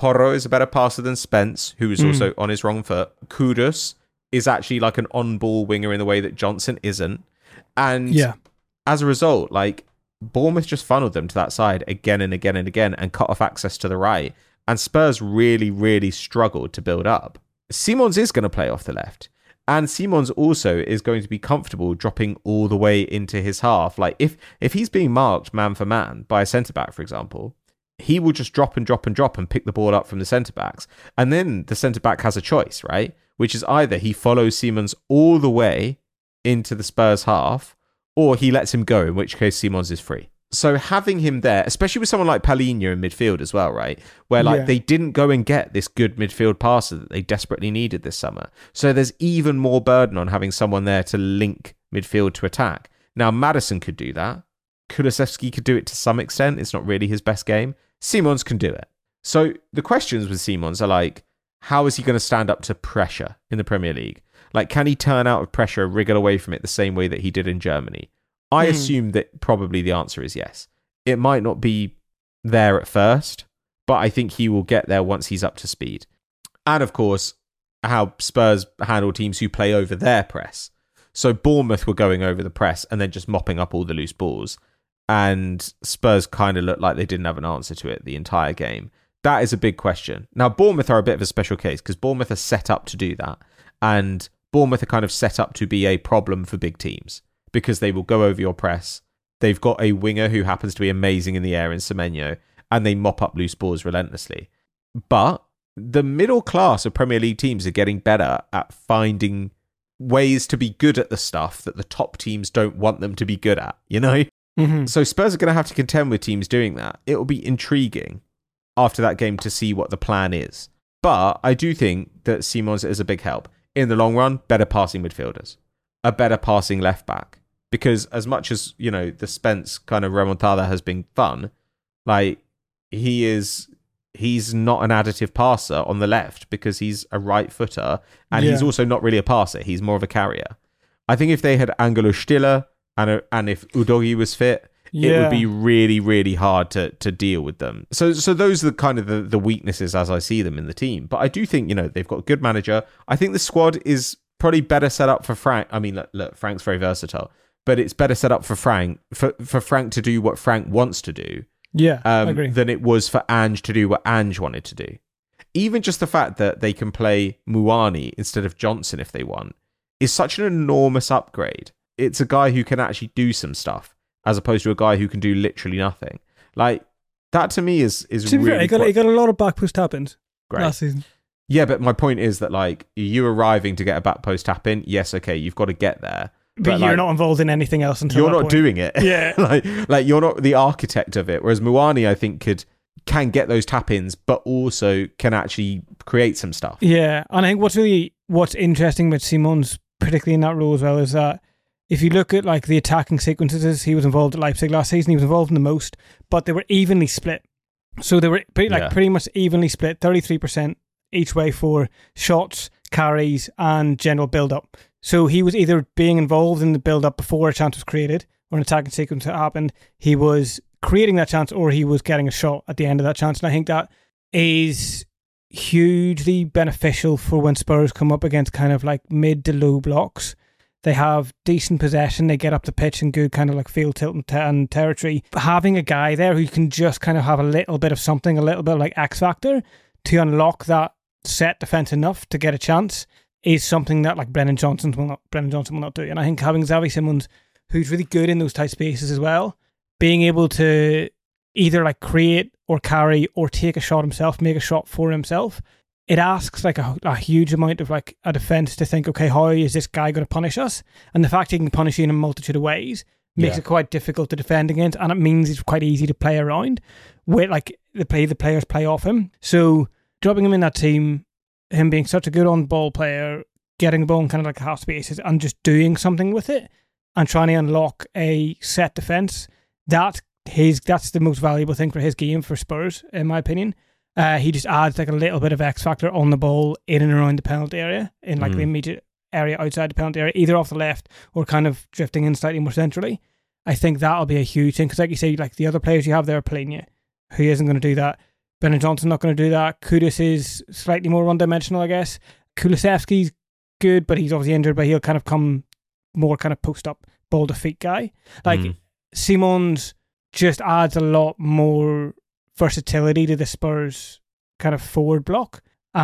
Porro is a better passer than Spence, who is mm. also on his wrong foot. Kudus is actually like an on-ball winger in the way that Johnson isn't. And yeah. as a result, like, Bournemouth just funneled them to that side again and again and again and cut off access to the right. And Spurs really, really struggled to build up. Simons is going to play off the left. And Simons also is going to be comfortable dropping all the way into his half. Like, if, if he's being marked man for man by a centre-back, for example, he will just drop and drop and drop and pick the ball up from the centre-backs. And then the centre-back has a choice, right? Which is either he follows Simons all the way into the Spurs half, or he lets him go, in which case Simons is free. So having him there, especially with someone like Palhinha in midfield as well, right? Where like yeah. they didn't go and get this good midfield passer that they desperately needed this summer. So there's even more burden on having someone there to link midfield to attack. Now, Maddison could do that. Kulusevski could do it to some extent. It's not really his best game. Simons can do it. So the questions with Simons are like, how is he going to stand up to pressure in the Premier League? Like, can he turn out of pressure and wriggle away from it the same way that he did in Germany? I mm. assume that probably the answer is yes. It might not be there at first, but I think he will get there once he's up to speed. And of course, how Spurs handle teams who play over their press. So Bournemouth were going over the press and then just mopping up all the loose balls. And Spurs kind of looked like they didn't have an answer to it the entire game. That is a big question. Now, Bournemouth are a bit of a special case because Bournemouth are set up to do that. And Bournemouth are kind of set up to be a problem for big teams because they will go over your press. They've got a winger who happens to be amazing in the air in Semenyo, and they mop up loose balls relentlessly. But the middle class of Premier League teams are getting better at finding ways to be good at the stuff that the top teams don't want them to be good at, you know? Mm-hmm. So Spurs are going to have to contend with teams doing that. It will be intriguing after that game to see what the plan is. But I do think that Simons is a big help. In the long run, better passing midfielders. A better passing left back. Because as much as, you know, the Spence kind of remontada has been fun, like, he is... he's not an additive passer on the left because he's a right footer and yeah. he's also not really a passer. He's more of a carrier. I think if they had Angelo Stiller and a, and if Udogie was fit, yeah. it would be really, really hard to to deal with them. So so those are the kind of the, the weaknesses as I see them in the team. But I do think, you know, they've got a good manager. I think the squad is probably better set up for Frank. I mean, look, look Frank's very versatile, but it's better set up for Frank, for, for Frank to do what Frank wants to do. Yeah, um, I agree. Than it was for Ange to do what Ange wanted to do. Even just the fact that they can play Muani instead of Johnson if they want is such an enormous upgrade. It's a guy who can actually do some stuff as opposed to a guy who can do literally nothing. Like, that to me is is to really fair, he got, quite... he got a lot of back post tap-ins Great. last season. Yeah, but my point is that, like, you arriving to get a back post tap-in, yes, okay, you've got to get there. But, but you're like, not involved in anything else until you're that not point. doing it. Yeah, like like you're not the architect of it. Whereas Muani, I think, could can get those tap-ins, but also can actually create some stuff. Yeah, and I think what's really what's interesting with Simons, particularly in that role as well, is that if you look at like the attacking sequences, he was involved at Leipzig last season. He was involved in the most, but they were evenly split. So they were pretty, like yeah. pretty much evenly split, thirty-three percent each way for shots, carries, and general build-up. So he was either being involved in the build-up before a chance was created or an attacking sequence happened. He was creating that chance or he was getting a shot at the end of that chance. And I think that is hugely beneficial for when Spurs come up against kind of like mid to low blocks. They have decent possession. They get up the pitch in good kind of like field tilt and, te- and territory. But having a guy there who can just kind of have a little bit of something, a little bit like X Factor to unlock that set defence enough to get a chance is something that like Brennan Johnson will not Brennan Johnson will not do. And I think having Xavi Simons, who's really good in those tight spaces as well, being able to either like create or carry or take a shot himself, make a shot for himself, it asks like a, a huge amount of like a defence to think, okay, how is this guy going to punish us? And the fact he can punish you in a multitude of ways makes yeah. it quite difficult to defend against, and it means it's quite easy to play around with like the play the players play off him. So dropping him in that team, him being such a good on-ball player, getting the ball in kind of like half spaces and just doing something with it and trying to unlock a set defence, that his that's the most valuable thing for his game for Spurs, in my opinion. Uh, he just adds like a little bit of X factor on the ball in and around the penalty area, in like mm. the immediate area outside the penalty area, either off the left or kind of drifting in slightly more centrally. I think that'll be a huge thing because, like you say, like the other players you have there are playing you, who isn't going to do that. Brennan Johnson's not going to do that. Kudus is slightly more one-dimensional, I guess. Kulusevski's good, but he's obviously injured, but he'll kind of come more kind of post-up, ball-to-feet guy. Like, mm. Simons just adds a lot more versatility to the Spurs kind of forward block,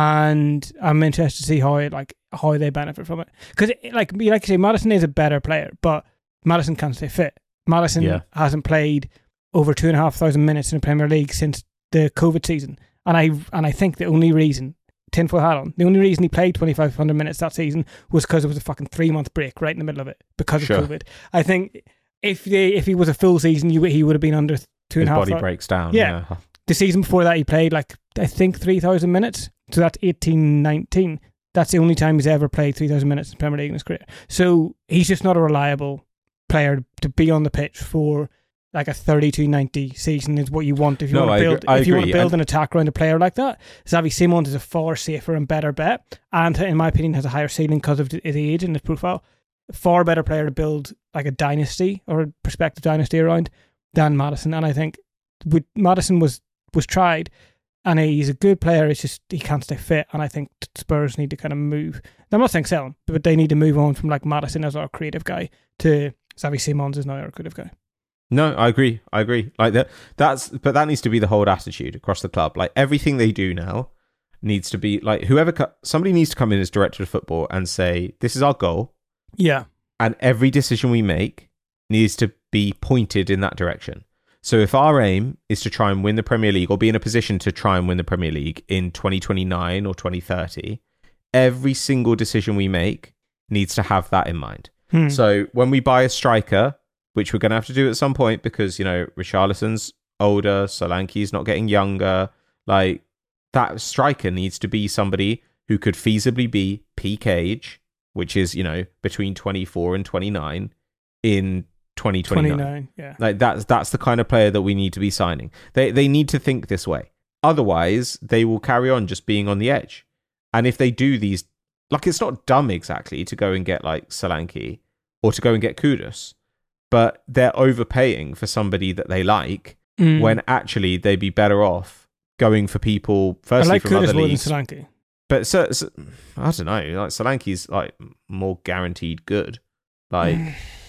and I'm interested to see how it, like how they benefit from it. Because, like, like you say, Maddison is a better player, but Maddison can't stay fit. Maddison yeah. hasn't played over two and a half thousand minutes in the Premier League since the COVID season, and I and I think the only reason, tinfoil hat on, the only reason he played twenty-five hundred minutes that season was because it was a fucking three month break right in the middle of it because sure. of COVID. I think if they if he was a full season, you he would have been under two and a half. His body breaks down. Yeah. yeah, the season before that he played like I think three thousand minutes, so that's eighteen nineteen. That's the only time he's ever played three thousand minutes in the Premier League in his career. So he's just not a reliable player to be on the pitch for. Like a thirty-two ninety season is what you want if you no, want to build I, I if you agree. want to build and, an attack around a player like that. Xavi Simons is a far safer and better bet, and in my opinion has a higher ceiling because of his age and his profile. Far better player to build like a dynasty or a prospective dynasty around than Maddison. And I think with Maddison was was tried, and he's a good player. It's just he can't stay fit, and I think Spurs need to kind of move. Now, I'm not saying sell him, but they need to move on from like Maddison as our creative guy to Xavi Simons as now our creative guy. No, I agree. I agree. Like that. That's but that needs to be the whole attitude across the club. Like everything they do now needs to be like whoever co- somebody needs to come in as director of football and say this is our goal. Yeah. And every decision we make needs to be pointed in that direction. So if our aim is to try and win the Premier League or be in a position to try and win the Premier League in twenty twenty-nine or twenty thirty, every single decision we make needs to have that in mind. Hmm. So when we buy a striker, which we're going to have to do at some point because, you know, Richarlison's older, Solanke's not getting younger. Like, that striker needs to be somebody who could feasibly be peak age, which is, you know, between twenty-four and twenty-nine in twenty twenty-nine. twenty-nine, yeah. Like, that's that's the kind of player that we need to be signing. They they need to think this way. Otherwise, they will carry on just being on the edge. And if they do these... Like, it's not dumb exactly to go and get, like, Solanke or to go and get Kudus. But they're overpaying for somebody that they like mm. when actually they'd be better off going for people firstly I like from Kudus other leagues. More than Solanke. But so, so, I don't know, like Solanke's like more guaranteed good. Like,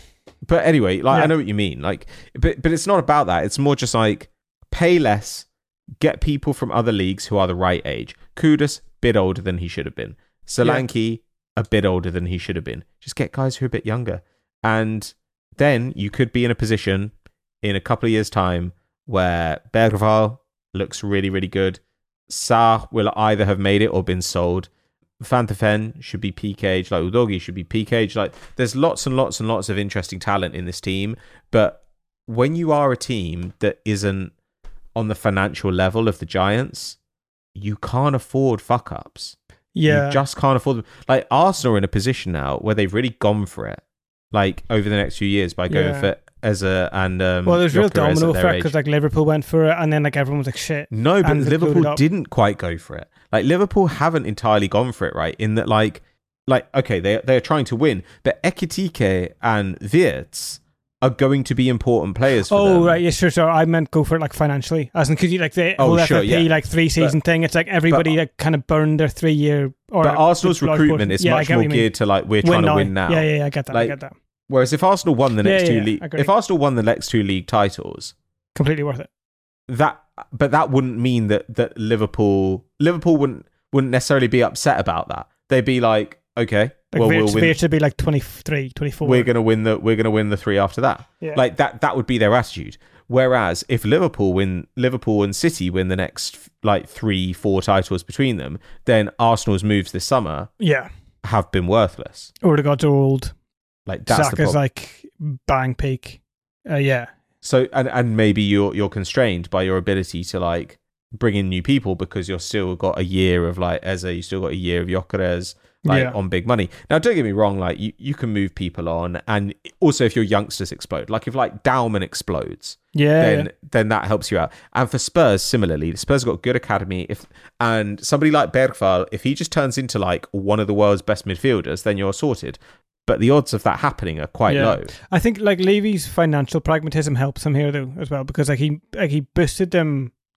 but anyway, like yeah. I know what you mean. Like, but but it's not about that. It's more just like pay less, get people from other leagues who are the right age. Kudus, bit older than he should have been. Solanke, yeah. a bit older than he should have been. Just get guys who are a bit younger and. Then you could be in a position in a couple of years' time where Bergvall looks really, really good. Sarr will either have made it or been sold. Van de Ven should be peak age. Like Udogie should be peak age. Like there's lots and lots and lots of interesting talent in this team. But when you are a team that isn't on the financial level of the Giants, you can't afford fuck ups. Yeah, you just can't afford them. Like Arsenal are in a position now where they've really gone for it. Like over the next few years by going yeah. for Eze and um, well, there's real Gyökeres domino effect because like Liverpool went for it and then like everyone was like shit. No, but Liverpool didn't quite go for it. Like Liverpool haven't entirely gone for it, right? In that, like, like okay, they they're trying to win, but Ekitike and Wirtz are going to be important players. For oh them. right, yes, sure, sure. I meant go for it like financially, as in because you like the oh, whole sure, F F P yeah. like three season but, thing. It's like everybody but, like kind of burned their three year. Or but Arsenal's recruitment is yeah, much more geared to like we're trying win to win now. Yeah, yeah, yeah, I get that. Like, I get that. Whereas if Arsenal won the next yeah, two yeah, league, if Arsenal won the next two league titles, completely worth it. That, but that wouldn't mean that that Liverpool Liverpool wouldn't wouldn't necessarily be upset about that. They'd be like, okay, like well, we'll win. to be like twenty-three, twenty-four. We're gonna win the we're gonna win the three after that. Yeah. Like that that would be their attitude. Whereas if Liverpool win, Liverpool and City win the next like three, four titles between them, then Arsenal's moves this summer, yeah, have been worthless. Or they got old. Like that's Saka's the problem. like bang peak, uh, yeah. So and and maybe you're you're constrained by your ability to like bring in new people because you're still got a year of like Eze, you still got a year of Gyökeres like yeah. on big money. Now don't get me wrong, like you, you can move people on, and also if your youngsters explode, like if like Dauman explodes, yeah, then yeah. then that helps you out. And for Spurs, similarly, Spurs got a good academy. If and somebody like Bergvall, if he just turns into like one of the world's best midfielders, then you're sorted. But the odds of that happening are quite yeah. low. I think like Levy's financial pragmatism helps him here though as well because like he like he boosted them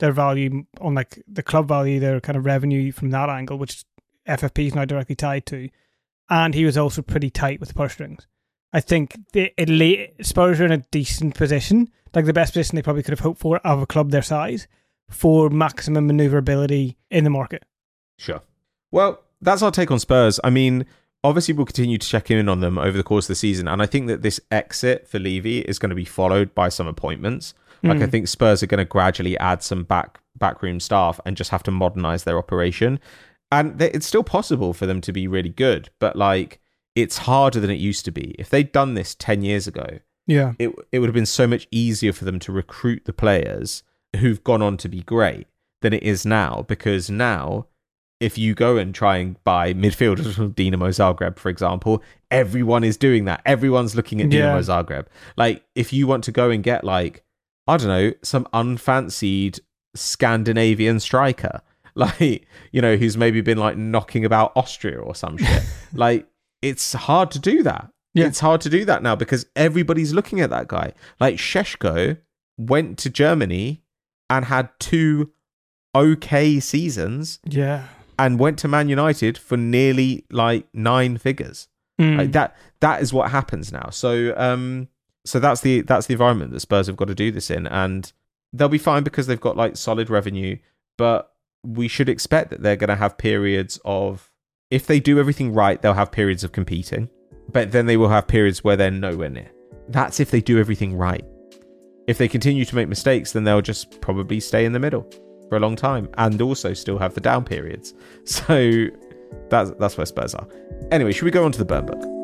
their value on like the club value, their kind of revenue from that angle, which F F P is now directly tied to. And he was also pretty tight with the purse strings. I think the it, Spurs are in a decent position, like the best position they probably could have hoped for of a club their size, for maximum manoeuvrability in the market. Sure. Well, that's our take on Spurs. I mean, obviously we'll continue to check in on them over the course of the season, and I think that this exit for Levy is going to be followed by some appointments. Like, mm. I think Spurs are going to gradually add some back backroom staff and just have to modernize their operation. And it's still possible for them to be really good, but like, it's harder than it used to be. If they'd done this ten years ago, yeah, it it would have been so much easier for them to recruit the players who've gone on to be great than it is now. Because now, if you go and try and buy midfielders from Dinamo Zagreb, for example, everyone is doing that. Everyone's looking at Dinamo yeah. Zagreb. Like, if you want to go and get, like, I don't know, some unfancied Scandinavian striker, like, you know, who's maybe been like knocking about Austria or some shit, like, it's hard to do that. Yeah. It's hard to do that now because everybody's looking at that guy. Like, Šeško went to Germany and had two okay seasons. Yeah. And went to Man United for nearly like nine figures. Mm. Like that that is what happens now. So um so that's the that's the environment that Spurs have got to do this in, and they'll be fine because they've got like solid revenue, but we should expect that they're going to have periods of, if they do everything right, they'll have periods of competing, but then they will have periods where they're nowhere near. That's if they do everything right. If they continue to make mistakes, then they'll just probably stay in the middle for a long time and also still have the down periods. So that's that's where Spurs are. Anyway, should we go on to the burn book?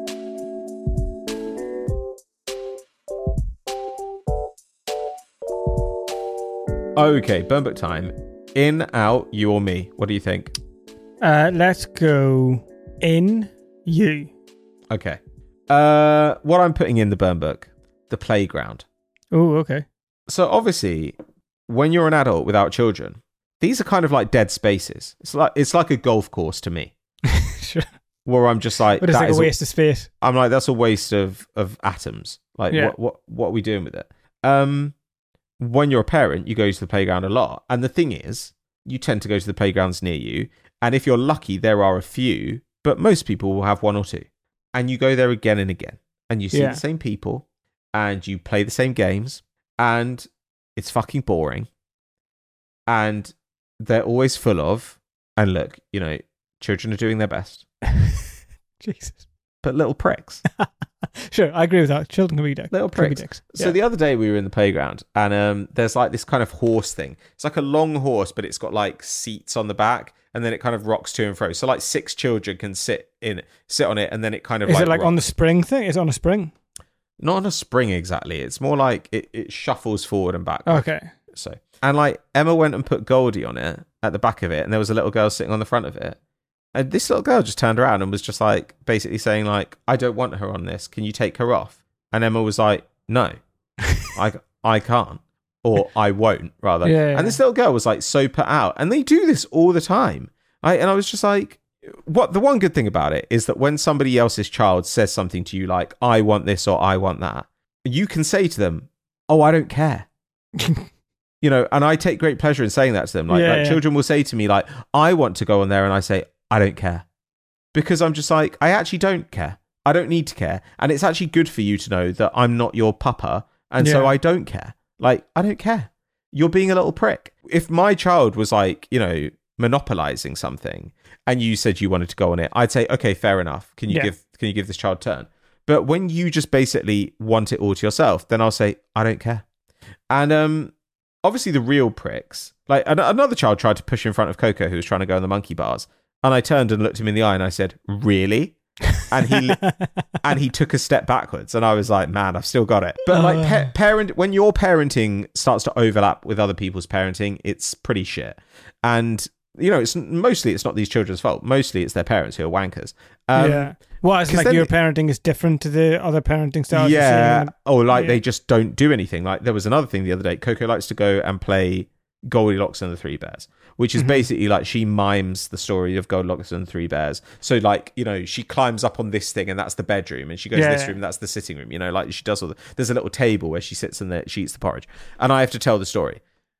Okay, burn book time. In, out, you or me? What do you think? Uh, let's go in, you. Okay. Uh, what I'm putting in the burn book, the playground. Oh, okay. So obviously, when you're an adult without children, these are kind of like dead spaces. It's like it's like a golf course to me. Sure. Where I'm just like, but it's like a waste a, of space. I'm like, that's a waste of of atoms. Like, yeah. what what what are we doing with it? Um, when you're a parent, you go to the playground a lot, and the thing is, you tend to go to the playgrounds near you, and if you're lucky, there are a few, but most people will have one or two, and you go there again and again, and you see yeah. the same people, and you play the same games, and it's fucking boring, and they're always full of, and look, you know, children are doing their best. Jesus. But little pricks. Sure, I agree with that. Children can be dicks. Little pricks. Dicks. So yeah. The other day we were in the playground, and um, there's like this kind of horse thing. It's like a long horse, but it's got like seats on the back, and then it kind of rocks to and fro. So like six children can sit in, sit on it, and then it kind of is like it like rocks. On the spring thing? Is it on a spring? Not on a spring exactly. It's more like it, it shuffles forward and back. Okay. So and like Emma went and put Goldie on it at the back of it, and there was a little girl sitting on the front of it. And this little girl just turned around and was just like, basically saying like, I don't want her on this. Can you take her off? And Emma was like, no, I, I can't. Or I won't, rather. Yeah, yeah. And this little girl was like so put out. And they do this all the time. I, and I was just like, what? The one good thing about it is that when somebody else's child says something to you like, I want this or I want that, you can say to them, oh, I don't care. You know, and I take great pleasure in saying that to them. Like, yeah, like yeah. children will say to me like, I want to go on there, and I say, I don't care, because I'm just like, I actually don't care. I don't need to care. And it's actually good for you to know that I'm not your papa. And yeah. so I don't care. Like, I don't care. You're being a little prick. If my child was like, you know, monopolizing something and you said you wanted to go on it, I'd say, okay, fair enough. Can you yeah. give, can you give this child turn? But when you just basically want it all to yourself, then I'll say, I don't care. And, um, obviously the real pricks, like an- another child tried to push in front of Coco, who was trying to go on the monkey bars. And I turned and looked him in the eye and I said, really? And he and he took a step backwards. And I was like, man, I've still got it. But like pa- parent, when your parenting starts to overlap with other people's parenting, it's pretty shit. And, you know, it's mostly it's not these children's fault. Mostly it's their parents who are wankers. Um, yeah. Well, it's like your parenting is different to the other parenting styles. Yeah. Or like yeah. they just don't do anything. Like there was another thing the other day. Coco likes to go and play Goldilocks and the Three Bears, which is mm-hmm. basically like she mimes the story of Goldilocks and the Three Bears. So like, you know, she climbs up on this thing and that's the bedroom, and she goes yeah, to this yeah. room and that's the sitting room, you know, like she does all the, there's a little table where she sits and the, she eats the porridge, and I have to tell the story.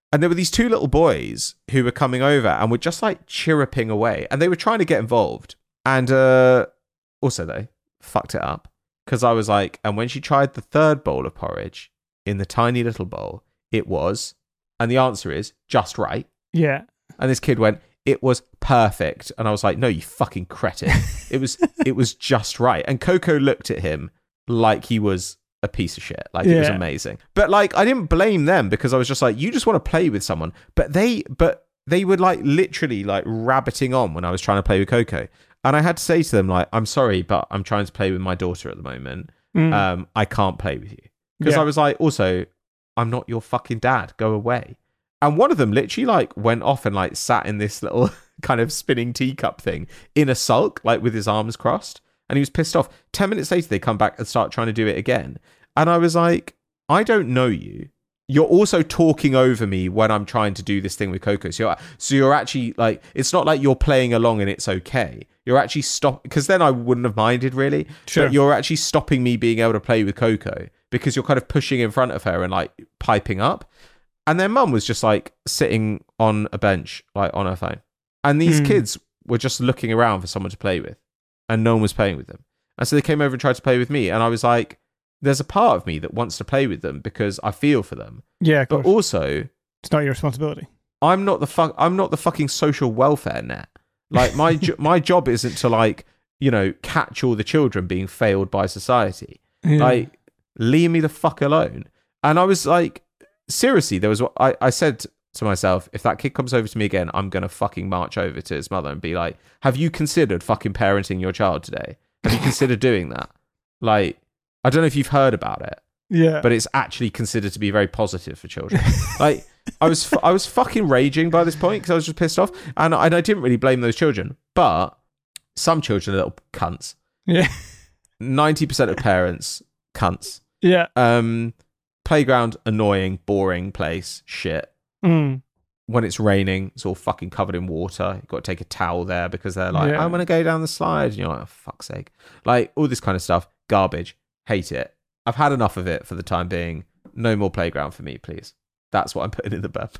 And there were these two little boys who were coming over and were just like chirruping away. And they were trying to get involved. And uh, also they fucked it up. Because I was like, and when she tried the third bowl of porridge in the tiny little bowl, it was, and the answer is just right. Yeah. And this kid went, it was perfect. And I was like, no, you fucking cretin. It was, it was just right. And Coco looked at him like he was a piece of shit. Like, yeah. It was amazing. But like, I didn't blame them because I was just like, you just want to play with someone. But they, but they were like literally like rabbiting on when I was trying to play with Coco. And I had to say to them, like, I'm sorry, but I'm trying to play with my daughter at the moment. Mm. Um, I can't play with you. Because yeah. I was like, also, I'm not your fucking dad. Go away. And one of them literally like went off and like sat in this little kind of spinning teacup thing in a sulk, like with his arms crossed. And he was pissed off. Ten minutes later, they come back and start trying to do it again. And I was like, I don't know you. You're also talking over me when I'm trying to do this thing with Coco. So you're, so you're actually like, it's not like you're playing along and it's okay. You're actually stop because then I wouldn't have minded really. Sure. But you're actually stopping me being able to play with Coco because you're kind of pushing in front of her and like piping up. And their mum was just like sitting on a bench, like on her phone. And these mm. kids were just looking around for someone to play with. And no one was playing with them. And so they came over and tried to play with me. And I was like, there's a part of me that wants to play with them because I feel for them. Yeah, but also, it's not your responsibility. I'm not the fuck. I'm not the fucking social welfare net. Like my jo- my job isn't to like you know catch all the children being failed by society. Yeah. Like leave me the fuck alone. And I was like, seriously, there was what I I said to myself: if that kid comes over to me again, I'm gonna fucking march over to his mother and be like, have you considered fucking parenting your child today? Have you considered doing that? Like. I don't know if you've heard about it, yeah, but it's actually considered to be very positive for children. Like I was, fu- I was fucking raging by this point because I was just pissed off, and I, and I didn't really blame those children. But some children are little cunts. Yeah, ninety percent of parents cunts. Yeah. Um, playground annoying, boring place. Shit. Mm. When it's raining, it's all fucking covered in water. You've got to take a towel there because they're like, yeah. I'm going to go down the slide. And you're like, oh, fuck's sake. Like all this kind of stuff. Garbage. Hate it. I've had enough of it for the time being. No more playground for me, please. That's what I'm putting in the bed.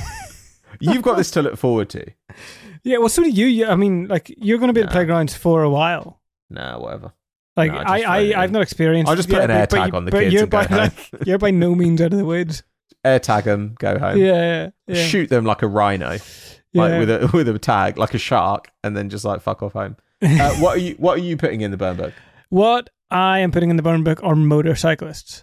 You've got this to look forward to. Yeah, well, so do you. I mean, like, you're going to be nah. at playgrounds for a while. Nah, whatever. Like, nah, I, I, I've not experienced I'll just put yet, an air but, tag but, on the but kids you're and go by, home. Like, you're by no means out of the woods. Air tag them, go home. Yeah, yeah, yeah. Shoot them like a rhino, yeah. like with a with a tag, like a shark, and then just like fuck off home. Uh, what are you What are you putting in the burn book? What I am putting in the burn book are motorcyclists.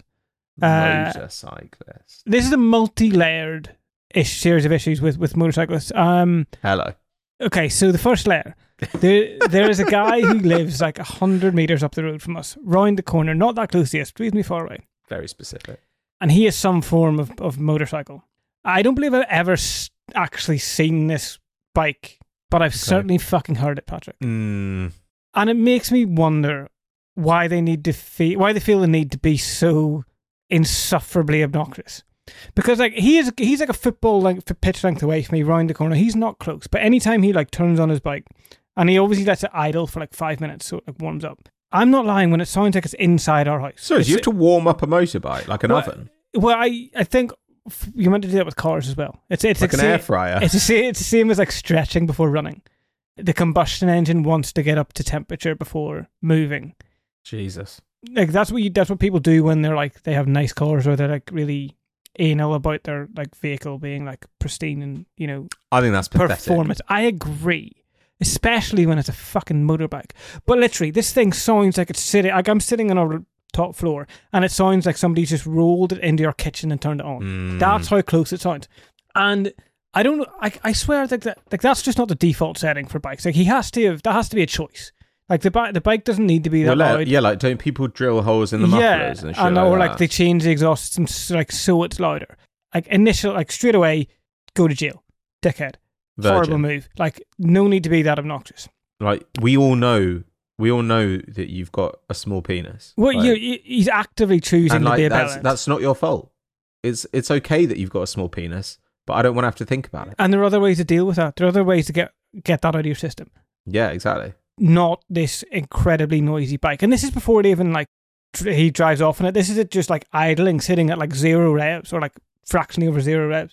Uh, motorcyclists. This is a multi-layered ish series of issues with, with motorcyclists. Um, Hello. Okay, so the first layer. There, there is a guy who lives like one hundred metres up the road from us, round the corner, not that close to us, reasonably far away. Very specific. And he has some form of, of motorcycle. I don't believe I've ever s- actually seen this bike, but I've okay. certainly fucking heard it, Patrick. Mm. And it makes me wonder why they need to feel, why they feel the need to be so insufferably obnoxious. Because like he is, he's like a football like pitch length away from me, round the corner. He's not close, but anytime he like turns on his bike, and he obviously lets it idle for like five minutes, so it like warms up. I'm not lying when it sounds like it's inside our house. So do you have to warm up a motorbike like an well, oven? Well, I, I think you meant to do that with cars as well. It's it's like, like an air fryer. It's the same. It's the same as like stretching before running. The combustion engine wants to get up to temperature before moving. Jesus. Like that's what you, that's what people do when they're like they have nice cars or they're like really anal about their like vehicle being like pristine and you know. I think that's pathetic. Performance. I agree, especially when it's a fucking motorbike. But literally, this thing sounds like it's sitting. Like I'm sitting on a top floor, and it sounds like somebody just rolled it into your kitchen and turned it on. Mm. That's how close it sounds. And I don't. I I swear that, that like that's just not the default setting for bikes. Like he has to have. That has to be a choice. Like the bike, the bike doesn't need to be that well, loud. Yeah, like don't people drill holes in the mufflers yeah, and shit and like or that? like they change the exhaust system like so it's louder. Like initial, like straight away, go to jail, dickhead. Virgin. Horrible move. Like no need to be that obnoxious. Like we all know, we all know that you've got a small penis. Well, like, you, he's actively choosing and to like, be a that's, balance. that's not your fault. It's it's okay that you've got a small penis, but I don't want to have to think about it. And there are other ways to deal with that. There are other ways to get get that out of your system. Yeah, exactly. Not this incredibly noisy bike. And this is before it even like he drives off on it. This is it just like idling, sitting at like zero revs or like fractionally over zero revs.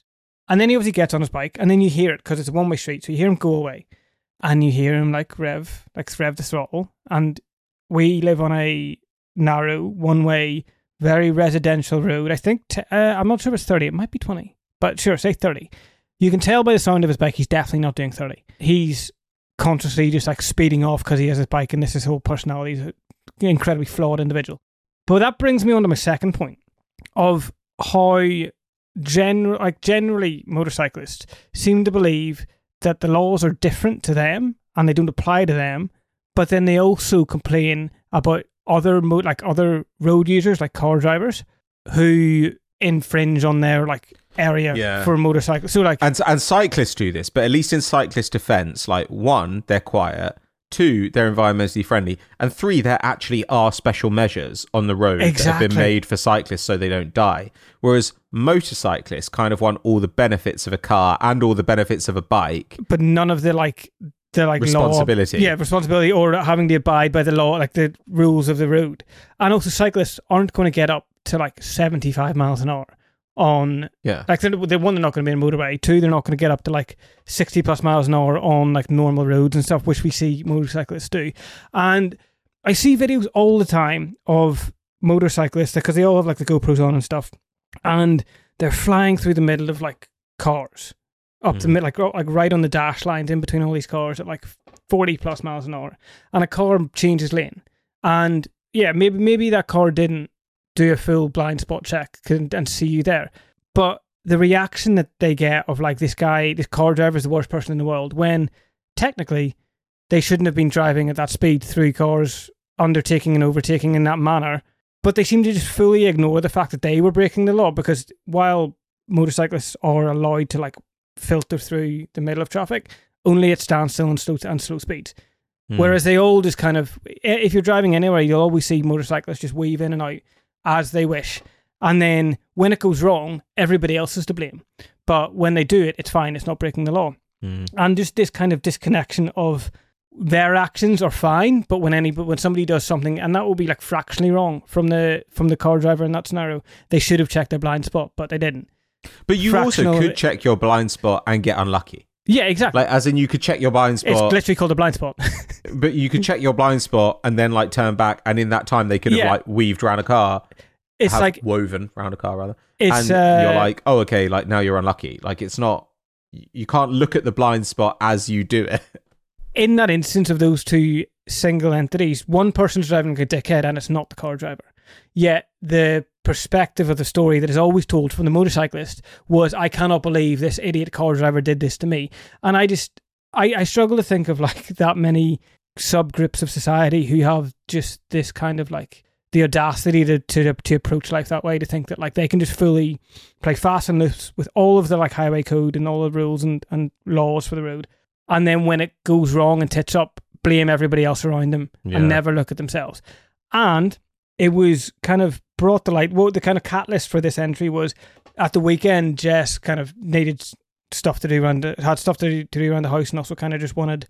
And then he obviously gets on his bike, and then you hear it because it's a one-way street. So you hear him go away, and you hear him like rev, like rev the throttle. And we live on a narrow, one-way, very residential road. I think, t- uh, I'm not sure if it's thirty, it might be twenty, but sure, say thirty. You can tell by the sound of his bike, he's definitely not doing thirty. He's consciously just like speeding off because he has his bike, and this is his whole personality. He's an incredibly flawed individual. But that brings me on to my second point of how gen- like generally motorcyclists seem to believe that the laws are different to them and they don't apply to them, but then they also complain about other mo- like other road users, like car drivers, who infringe on their like area yeah. for motorcycles. So like, and and cyclists do this, but at least in cyclist defense, like one, they're quiet. Two, they're environmentally friendly. And three, there actually are special measures on the road exactly. that have been made for cyclists so they don't die. Whereas motorcyclists kind of want all the benefits of a car and all the benefits of a bike. But none of the like the like responsibility. Law, yeah, responsibility or having to abide by the law, like the rules of the road. And also cyclists aren't going to get up to like seventy-five miles an hour on yeah like they're, they're one, they're not going to be in a motorway. Two, they're not going to get up to like sixty plus miles an hour on like normal roads and stuff, which we see motorcyclists do. And I see videos all the time of motorcyclists because they all have like the GoPros on and stuff, and they're flying through the middle of like cars up mm. to mid like like right on the dash lines in between all these cars at like forty plus miles an hour, and a car changes lane, and yeah maybe maybe that car didn't do a full blind spot check and see you there. But the reaction that they get of like this guy, this car driver is the worst person in the world, when technically they shouldn't have been driving at that speed through cars, undertaking and overtaking in that manner. But they seem to just fully ignore the fact that they were breaking the law, because while motorcyclists are allowed to like filter through the middle of traffic, only at standstill and slow and slow speeds. Mm. Whereas they all just kind of, if you're driving anywhere, you'll always see motorcyclists just weave in and out as they wish. And then when it goes wrong, everybody else is to blame. But when they do it, it's fine. It's not breaking the law. Mm. And just this kind of disconnection of their actions are fine, but when any but when somebody does something, and that will be like fractionally wrong from the from the car driver in that scenario, they should have checked their blind spot, but they didn't. But you Fractional, also could check your blind spot and get unlucky. Yeah, exactly. Like, as in, you could check your blind spot. It's literally called a blind spot. But you could check your blind spot and then like turn back, and in that time they could have yeah. like weaved around a car. It's have like woven around a car rather. It's and uh, you're like, oh, okay, like now you're unlucky. Like, it's not. You can't look at the blind spot as you do it. In that instance of those two single entities, one person's driving like a dickhead, and it's not the car driver. Yet the perspective of the story that is always told from the motorcyclist was, I cannot believe this idiot car driver did this to me. And I just, I, I struggle to think of like that many subgroups of society who have just this kind of like the audacity to, to to approach life that way, to think that like they can just fully play fast and loose with all of the like highway code and all the rules and, and laws for the road. And then when it goes wrong and tits up, blame everybody else around them yeah. and never look at themselves. And it was kind of brought to light, what the kind of catalyst for this entry was, at the weekend, Jess kind of needed stuff to do around, the, had stuff to do, to do around the house, and also kind of just wanted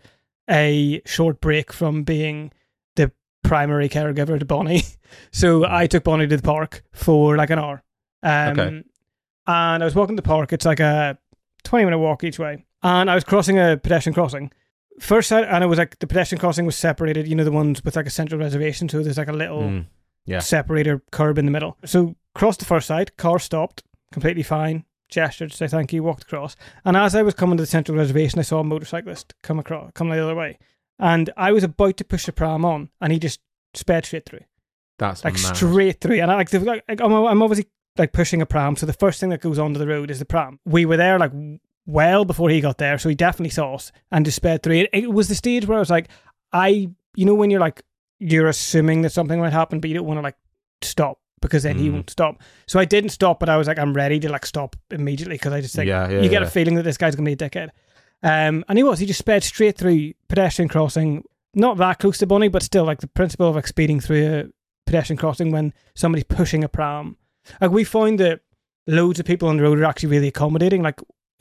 a short break from being the primary caregiver to Bonnie. So I took Bonnie to the park for like an hour. Um, okay. And I was walking to the park. It's like a twenty minute walk each way. And I was crossing a pedestrian crossing. First side, and it was like the pedestrian crossing was separated, you know, the ones with like a central reservation. So there's like a little mm, yeah. separator curb in the middle. So crossed the first side, car stopped, completely fine, gestured to say thank you, walked across. And as I was coming to the central reservation, I saw a motorcyclist come across, come the other way. And I was about to push the pram on, and he just sped straight through. That's like mad. straight through. And I like, the, like I'm, I'm obviously like pushing a pram, so the first thing that goes onto the road is the pram. We were there like well before he got there, so he definitely saw us and just sped through. It, it was the stage where I was like, I, you know, when you're like, you're assuming that something might happen, but you don't want to like stop because then mm. he won't stop. So I didn't stop, but I was like, I'm ready to like stop immediately, because I just think yeah, yeah, you get yeah. a feeling that this guy's going to be a dickhead. Um, and he was, he just sped straight through pedestrian crossing, not that close to Bonnie, but still like the principle of like speeding through a pedestrian crossing when somebody's pushing a pram. Like, we find that loads of people on the road are actually really accommodating, like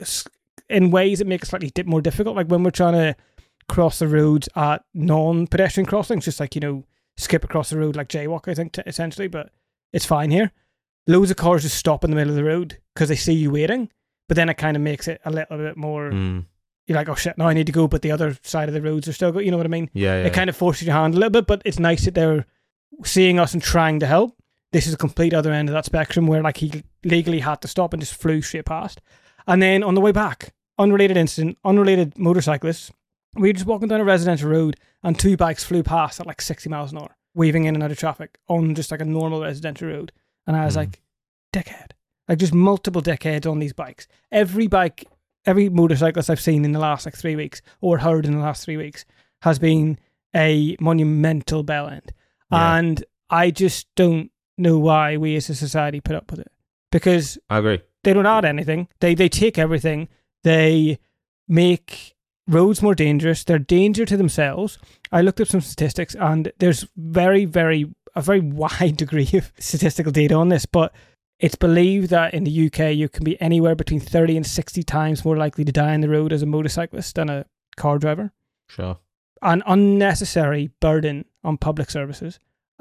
in ways that make it slightly more difficult. Like when we're trying to cross the roads at non-pedestrian crossings, just like, you know, skip across the road like jaywalk, I think, t- essentially, but it's fine here. Loads of cars just stop in the middle of the road because they see you waiting. but then it kind of makes it a little bit more. Mm. You're like, oh shit, now I need to go, but the other side of the roads are still good. You know what I mean? Yeah, yeah. It kind of forces your hand a little bit, but it's nice that they're seeing us and trying to help. This is a complete other end of that spectrum where like he legally had to stop and just flew straight past. And then on the way back, unrelated incident, unrelated motorcyclists, we were just walking down a residential road and two bikes flew past at like sixty miles an hour, weaving in and out of traffic on just like a normal residential road. And I was mm. like, dickhead. Like just multiple dickheads on these bikes. Every bike, every motorcyclist I've seen in the last like three weeks or heard in the last three weeks has been a monumental bell end. Yeah. And I just don't know why we as a society put up with it. Because I agree. They don't add anything. They they take everything. They make roads more dangerous. They're danger to themselves. I looked up some statistics and there's very, very, a very wide degree of statistical data on this, but it's believed that in the U K you can be anywhere between thirty and sixty times more likely to die on the road as a motorcyclist than a car driver. Sure. An unnecessary burden on public services.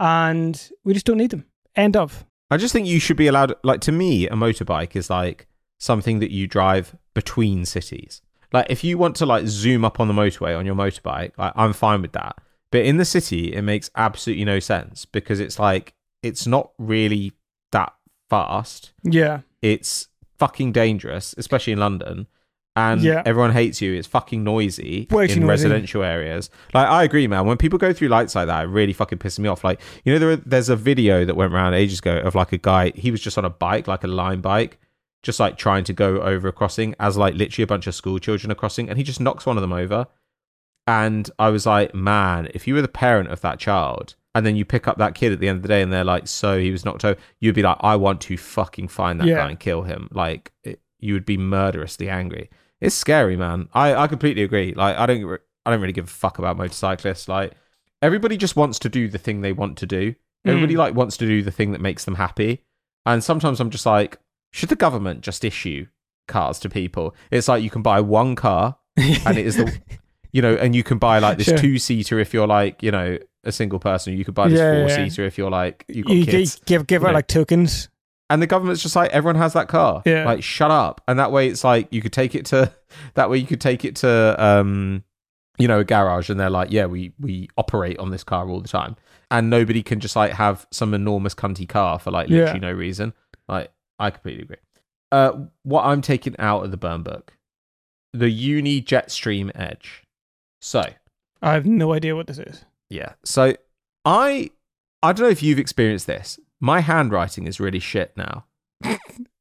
And we just don't need them. End of. I just think you should be allowed, like, to me, a motorbike is like something that you drive between cities. Like, if you want to, like, zoom up on the motorway on your motorbike, like, I'm fine with that. But in the city, it makes absolutely no sense because it's like, it's not really that fast. Yeah. It's fucking dangerous, especially in London. And yeah. everyone hates you. It's fucking noisy Way in noisy. residential areas. Like, I agree, man. When people go through lights like that, it really fucking pisses me off. Like, you know, there, there's a video that went around ages ago of like a guy, he was just on a bike, like a Lime bike, just like trying to go over a crossing as like literally a bunch of school children are crossing, and he just knocks one of them over. And I was like, man, if you were the parent of that child and then you pick up that kid at the end of the day and they're like, so he was knocked over, you'd be like, I want to fucking find that yeah. guy and kill him. Like, it, you would be murderously angry. It's scary, man. I, I completely agree. Like, I don't I don't really give a fuck about motorcyclists. Like, everybody just wants to do the thing they want to do. Everybody mm. like wants to do the thing that makes them happy. And sometimes I'm just like, should the government just issue cars to people? It's like you can buy one car and it is the, you know, and you can buy like this sure. two seater if you're like, you know, a single person. You could buy this yeah, four yeah. seater if you're like, you've got you kids. Give give her know. like tokens. And the government's just like, everyone has that car. Yeah. Like, shut up. And that way it's like, you could take it to, that way you could take it to, um, you know, a garage and they're like, yeah, we, we operate on this car all the time. And nobody can just like have some enormous cunty car for like literally yeah. no reason. Like, I completely agree. Uh, what I'm taking out of the burn book, the Uni Jetstream Edge. So. I have no idea what this is. Yeah. So I, I don't know if you've experienced this. My handwriting is really shit now. I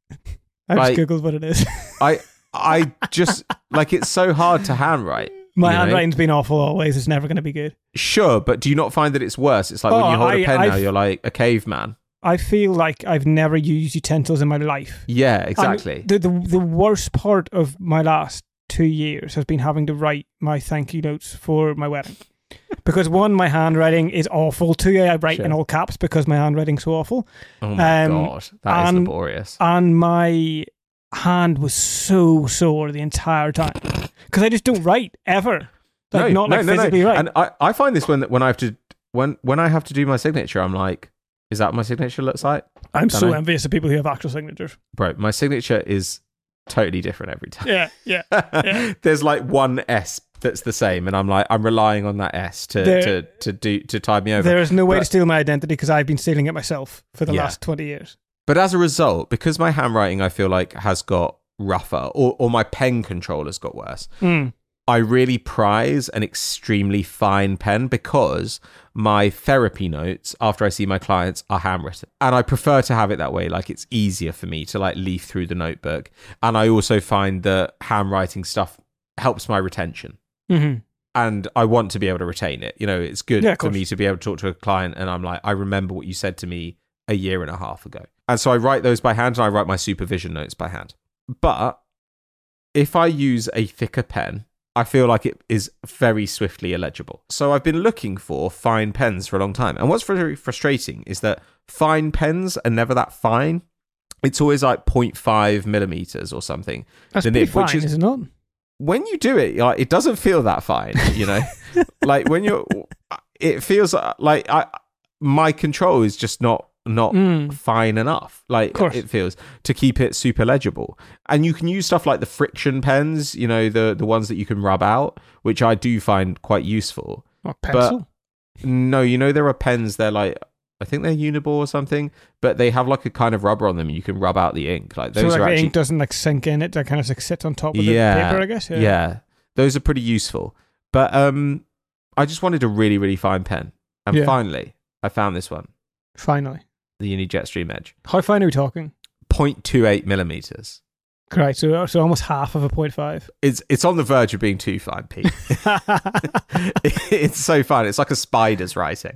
like, just googled what it is. I I just like it's so hard to handwrite. My handwriting's know? been awful always. It's never going to be good. Sure, but do you not find that it's worse? It's like oh, when you hold I, a pen I've, now, you're like a caveman. I feel like I've never used utensils in my life. Yeah, exactly. And the, the the worst part of my last two years has been having to write my thank you notes for my wedding. Because one, my handwriting is awful. Two, I write sure. in all caps because my handwriting's so awful. Oh my um, god, that and, is laborious. And my hand was so sore the entire time because I just don't write ever. Like no, not no, like no, physically no. write. And I, I find this when when I have to when when I have to do my signature, I'm like, is that what my signature looks like? I'm so know. envious of people who have actual signatures. Bro, my signature is totally different every time. Yeah, yeah. yeah. There's like one S that's the same, and I'm like, I'm relying on that S to there, to to do to tide me over. There is no way but, to steal my identity because I've been stealing it myself for the yeah. last twenty years. But as a result, because my handwriting, I feel like has got rougher, or or my pen control has got worse. Mm. I really prize an extremely fine pen because my therapy notes after I see my clients are handwritten. And I prefer to have it that way. Like, it's easier for me to like leaf through the notebook. And I also find that handwriting stuff helps my retention. Mm-hmm. And I want to be able to retain it. You know, it's good yeah, for me to be able to talk to a client and I'm like, I remember what you said to me a year and a half ago. And so I write those by hand and I write my supervision notes by hand. But if I use a thicker pen, I feel like it is very swiftly illegible. So I've been looking for fine pens for a long time. And what's very frustrating is that fine pens are never that fine. It's always like zero point five millimeters or something. That's pretty fine, which is, is it not? When you do it, like, it doesn't feel that fine, you know? Like when you're, it feels like I, my control is just not not Mm. fine enough. Like course. it feels to keep it super legible. And you can use stuff like the friction pens, you know, the the ones that you can rub out, which I do find quite useful. Or pencil. But no, you know, there are pens. They're like, I think they're Uniball or something, but they have like a kind of rubber on them. And you can rub out the ink. Like those so like are the actually ink doesn't like sink in; it kind of like sits on top of Yeah, the paper, I guess. yeah, Yeah. those are pretty useful. But um, I just wanted a really really fine pen, and Yeah. finally I found this one, Finally, the Uni Jetstream Edge, how fine are we talking? zero point two eight millimeters. Right, so so almost half of a point five. It's it's on the verge of being too fine, Pete. It's so fine. It's like a spider's writing.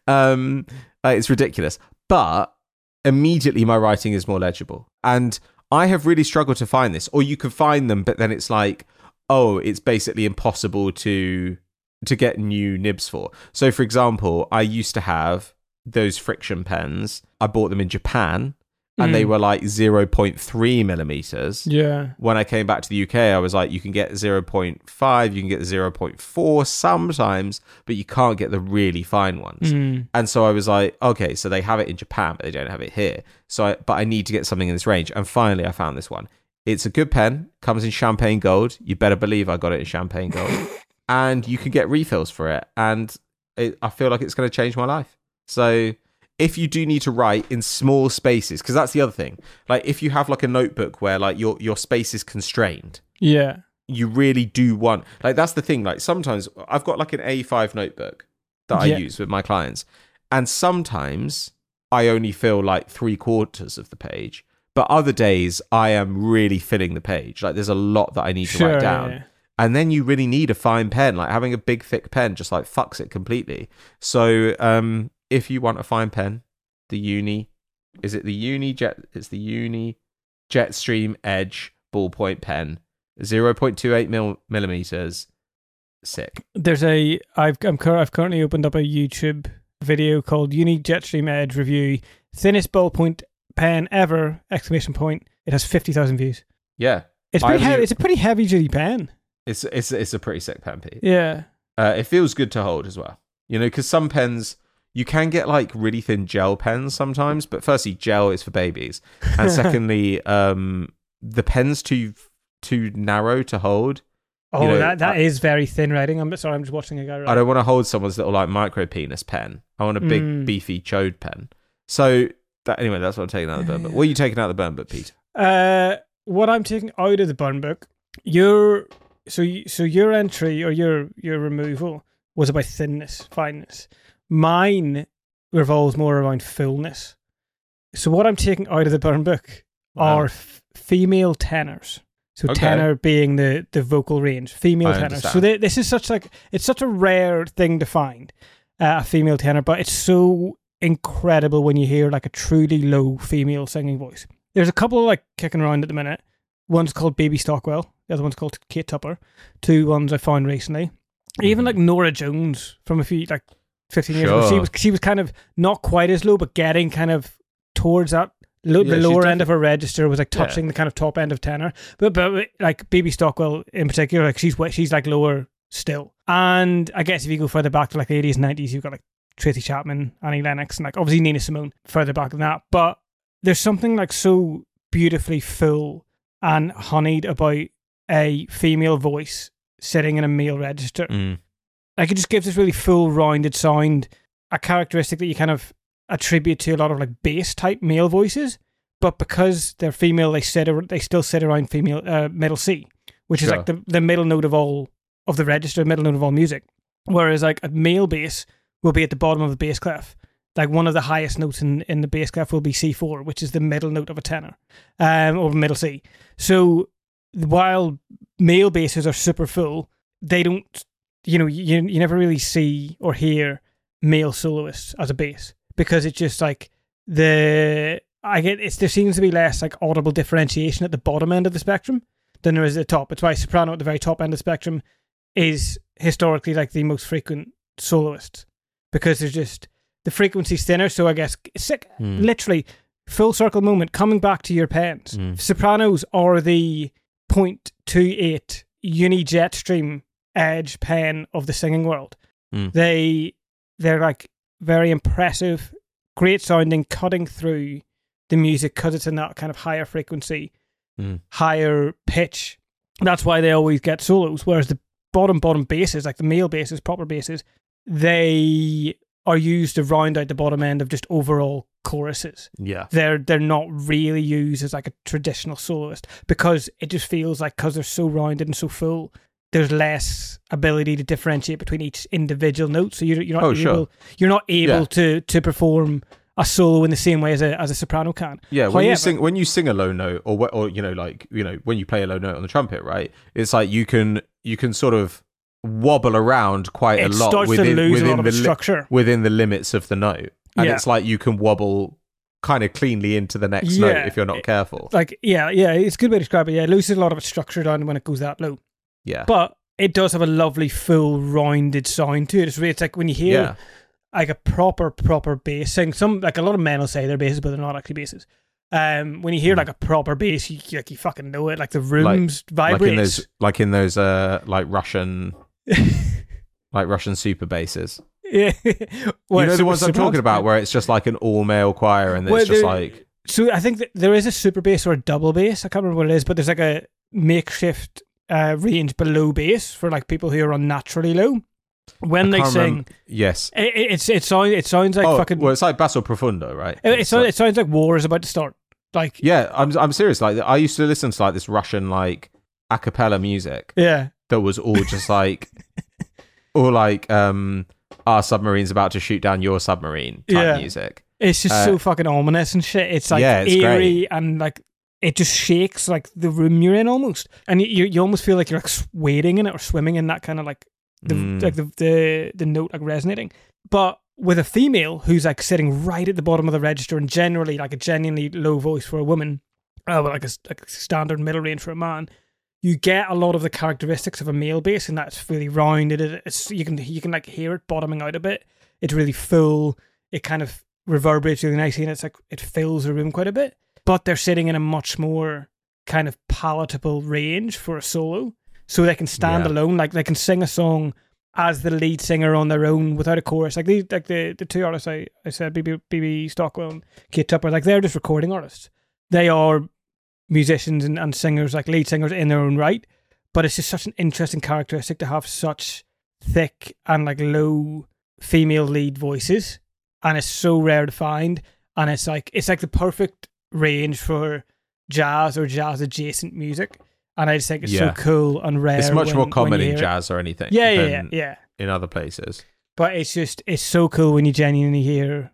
Um, uh, it's ridiculous. But immediately my writing is more legible. And I have really struggled to find this. Or you can find them, but then it's like, oh, it's basically impossible to to get new nibs for. So, for example, I used to have those friction pens. I bought them in Japan, and Mm. they were like zero point three millimeters. Yeah. When I came back to the U K, I was like, you can get zero point five, you can get zero point four sometimes, but you can't get the really fine ones. Mm. And so I was like, okay, so they have it in Japan, but they don't have it here. So, I, but I need to get something in this range. And finally, I found this one. It's a good pen, comes in champagne gold. You better believe I got it in champagne gold. And you can get refills for it. And it, I feel like it's going to change my life. So if you do need to write in small spaces, because that's the other thing, like if you have like a notebook where like your your space is constrained, Yeah. you really do want, like that's the thing, like sometimes I've got like an A five notebook that I Yeah. use with my clients, and sometimes I only fill like three quarters of the page, but other days I am really filling the page. Like there's a lot that I need to Sure, write down. yeah. And then you really need a fine pen. Like having a big thick pen just like fucks it completely. So um if you want a fine pen, the Uni, is it the Uni Jet? It's the Uni Jetstream Edge ballpoint pen, zero point two eight mil, millimeters. Sick. There's a I've I'm cur- I've currently opened up a YouTube video called Uni Jetstream Edge Review, thinnest ballpoint pen ever! Exclamation point. It has fifty thousand views. Yeah, It's I pretty heavy. really- It's a pretty heavy duty pen. it's it's it's a pretty sick pen, Pete. Yeah. Uh, it feels good to hold as well. You know, because some pens you can get like really thin gel pens sometimes, but firstly, gel is for babies, and secondly, um, the pen's too too narrow to hold. Oh, You know, that that I- is very thin writing. I'm sorry. I'm just watching a guy write. I don't want to hold someone's little like micro penis pen. I want a big Mm. beefy chode pen. So that anyway, that's what I'm taking out of the burn book. What are you taking out of the burn book, Pete? Uh, what I'm taking out of the burn book, your so you, so your entry or your your removal was about thinness, fineness. Mine revolves more around fullness. So what I'm taking out of the burn book Wow. are f- female tenors. So Okay. tenor being the the vocal range, female I tenors. So understand. they, this is such like it's such a rare thing to find, uh, a female tenor, but it's so incredible when you hear like a truly low female singing voice. There's a couple like kicking around at the minute. One's called Baby Stockwell. The other one's called Kate Tupper. Two ones I found recently. Even Mhm. like Nora Jones from a few like fifteen years ago. She Sure. was she was kind of not quite as low, but getting kind of towards that. Lo- Yeah, the she's lower defi- end of her register was like Yeah. touching the kind of top end of tenor. But but like Baby Stockwell in particular, like she's she's like lower still. And I guess if you go further back to like the eighties, nineties, you've got like Tracy Chapman, Annie Lennox, and like obviously Nina Simone further back than that. But there's something like so beautifully full and honeyed about a female voice sitting in a male register. Mm. Like it just gives this really full rounded sound, a characteristic that you kind of attribute to a lot of like bass type male voices, but because they're female, they sit ar- they still sit around female uh, middle C, which is Sure. like the, the middle note of all of the register, middle note of all music. Whereas like a male bass will be at the bottom of the bass clef. Like one of the highest notes in, in the bass clef will be C four, which is the middle note of a tenor, um, or middle C. So while male basses are super full, they don't, you know, you you never really see or hear male soloists as a bass because it's just like the I get it's there seems to be less like audible differentiation at the bottom end of the spectrum than there is at the top. It's why soprano at the very top end of the spectrum is historically like the most frequent soloist because there's just the frequency's thinner. So I guess it's like Mm. literally full circle moment coming back to your pens. Mm. Sopranos are the zero point two eight Uni Jetstream Edge pen of the singing world. Mm. They they're like very impressive, great sounding, cutting through the music because it's in that kind of higher frequency, mm. higher pitch. That's why they always get solos. Whereas the bottom bottom basses, like the male basses, proper basses, they are used to round out the bottom end of just overall choruses. Yeah, they're they're not really used as like a traditional soloist because it just feels like because they're so rounded and so full, there's less ability to differentiate between each individual note. So you're, you're not oh, able, sure. you're not able yeah. to to perform a solo in the same way as a as a soprano can. Yeah, when However, you sing when you sing a low note, or or you know, like you know, when you play a low note on the trumpet, right? It's like you can you can sort of wobble around quite it a lot starts within to lose within a lot of the its structure within the limits of the note, and yeah. it's like you can wobble kind of cleanly into the next yeah. note if you're not careful. Like yeah, yeah, it's a good way to describe it. Yeah, it loses a lot of its structure down when it goes that low. Yeah, but it does have a lovely full rounded sound to it. It's really, it's like when you hear. Yeah. Like a proper, proper bass. Sing some like a lot of men will say they're basses, but they're not actually basses. Um, when you hear like a proper bass, you like you fucking know it. Like the rooms like, vibrates. like in those, like in those, uh, like Russian, like Russian super basses. Yeah, well, you know the ones I'm talking about, where it's just like an all male choir, and it's well, just like. So I think that there is a super bass or a double bass. I can't remember what it is, but there's like a makeshift uh, range below bass for like people who are unnaturally low. When they sing, remember. yes, it, it's it sounds it sounds like oh, fucking. Well, it's like basso profundo, right? It, it, It's sounds, like, it sounds like war is about to start. Like yeah, I'm I'm serious. Like I used to listen to like this Russian like a cappella music. Yeah, that was all just like, all like um, our submarine's about to shoot down your submarine type yeah. music. It's just uh, so fucking ominous and shit. It's like yeah, it's eerie great. and like it just shakes like the room you're in almost, and you you almost feel like you're like wading in it or swimming in that kind of like. The, mm. like the, the the note like resonating, but with a female who's like sitting right at the bottom of the register and generally like a genuinely low voice for a woman, uh, but like a, like a standard middle range for a man, you get a lot of the characteristics of a male bass, and that's really rounded. It's you can you can like hear it bottoming out a bit. It's really full. It kind of reverberates really nicely, and it's like it fills the room quite a bit. But they're sitting in a much more kind of palatable range for a solo. So they can stand yeah. alone, like they can sing a song as the lead singer on their own without a chorus. Like these, like the, the two artists I, I said, B B, B B Stockwell and Kate Tupper, like they're just recording artists. They are musicians and, and singers, like lead singers in their own right. But it's just such an interesting characteristic to have such thick and like low female lead voices, and it's so rare to find. And it's like it's like the perfect range for jazz or jazz adjacent music. And I just think it's yeah. so cool and rare. It's much when, more common in it. jazz or anything. Yeah, yeah, yeah, yeah. In other places, but it's just it's so cool when you genuinely hear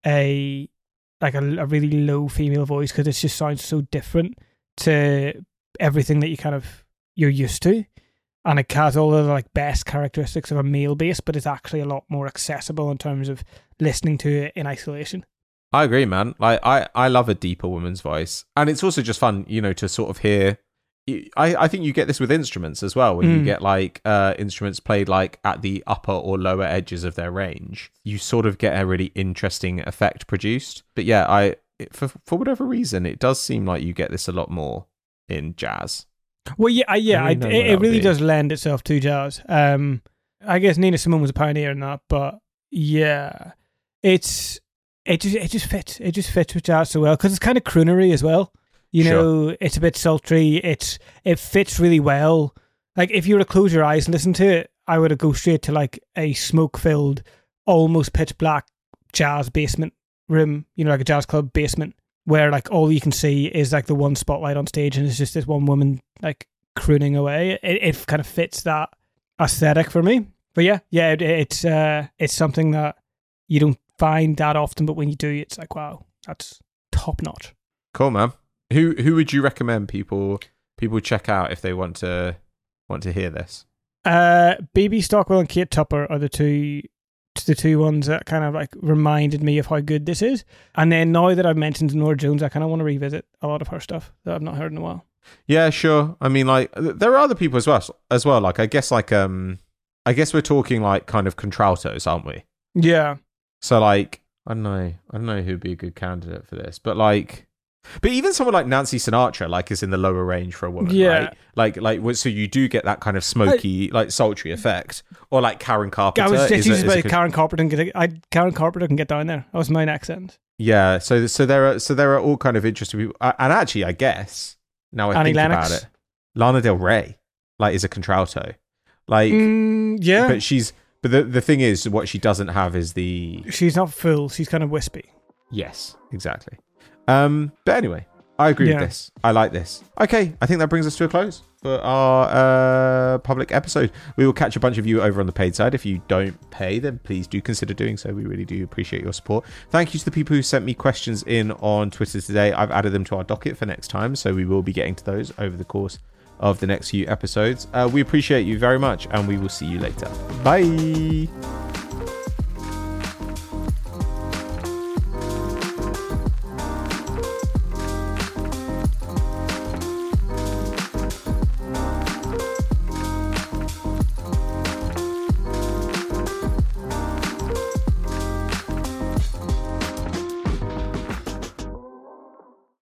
a like a, a really low female voice because it just sounds so different to everything that you kind of you're used to, and it has all of the like best characteristics of a male bass, but it's actually a lot more accessible in terms of listening to it in isolation. I agree, man. Like I, I love a deeper woman's voice, and it's also just fun, you know, to sort of hear. I, I think you get this with instruments as well. When mm. you get like uh, instruments played like at the upper or lower edges of their range, you sort of get a really interesting effect produced. But yeah, I for for whatever reason, it does seem like you get this a lot more in jazz. Well, yeah, I, yeah, I, it, it really be. does lend itself to jazz. Um, I guess Nina Simone was a pioneer in that, but yeah, it's it just it just fits. It just fits with jazz so well because it's kind of croonery as well. You know, sure. It's a bit sultry. It's it fits really well. Like if you were to close your eyes and listen to it, I would go straight to like a smoke-filled, almost pitch black jazz basement room. You know, like a jazz club basement where like all you can see is like the one spotlight on stage and it's just this one woman like crooning away. It, it kind of fits that aesthetic for me. But yeah, yeah, it, it's uh, it's something that you don't find that often, but when you do, it's like wow, that's top notch. Cool, man. Who who would you recommend people people check out if they want to want to hear this? Uh, B B Stockwell and Kate Tupper are the two the two ones that kind of like reminded me of how good this is. And then now that I've mentioned Norah Jones, I kind of want to revisit a lot of her stuff that I've not heard in a while. Yeah, sure. I mean, like there are other people as well. As well, like I guess like um, I guess we're talking like kind of contraltos, aren't we? Yeah. So like I don't know, I don't know who'd be a good candidate for this, but like. But even someone like Nancy Sinatra, like, is in the lower range for a woman, Yeah. right? Like, like, so you do get that kind of smoky, like, sultry effect. Or like Karen Carpenter. I was is just a- is about a- Karen Carpenter. And get, I Karen Carpenter can get down there. That was my next end. Yeah, so so there are so there are all kind of interesting people, uh, and actually, I guess now I Annie think Lennox. about it, Lana Del Rey, like, is a contralto, like, Mm, yeah, but she's but the the thing is, what she doesn't have is the she's not full. She's kind of wispy. yes, exactly. Um, but anyway, I agree Yeah. with this. I like this. Okay, I think that brings us to a close for our uh, public episode. We will catch a bunch of you over on the paid side. If you don't pay, then please do consider doing so. We really do appreciate your support. Thank you to the people who sent me questions in on Twitter today. I've added them to our docket for next time, so we will be getting to those over the course of the next few episodes. Uh, we appreciate you very much, and we will see you later. Bye.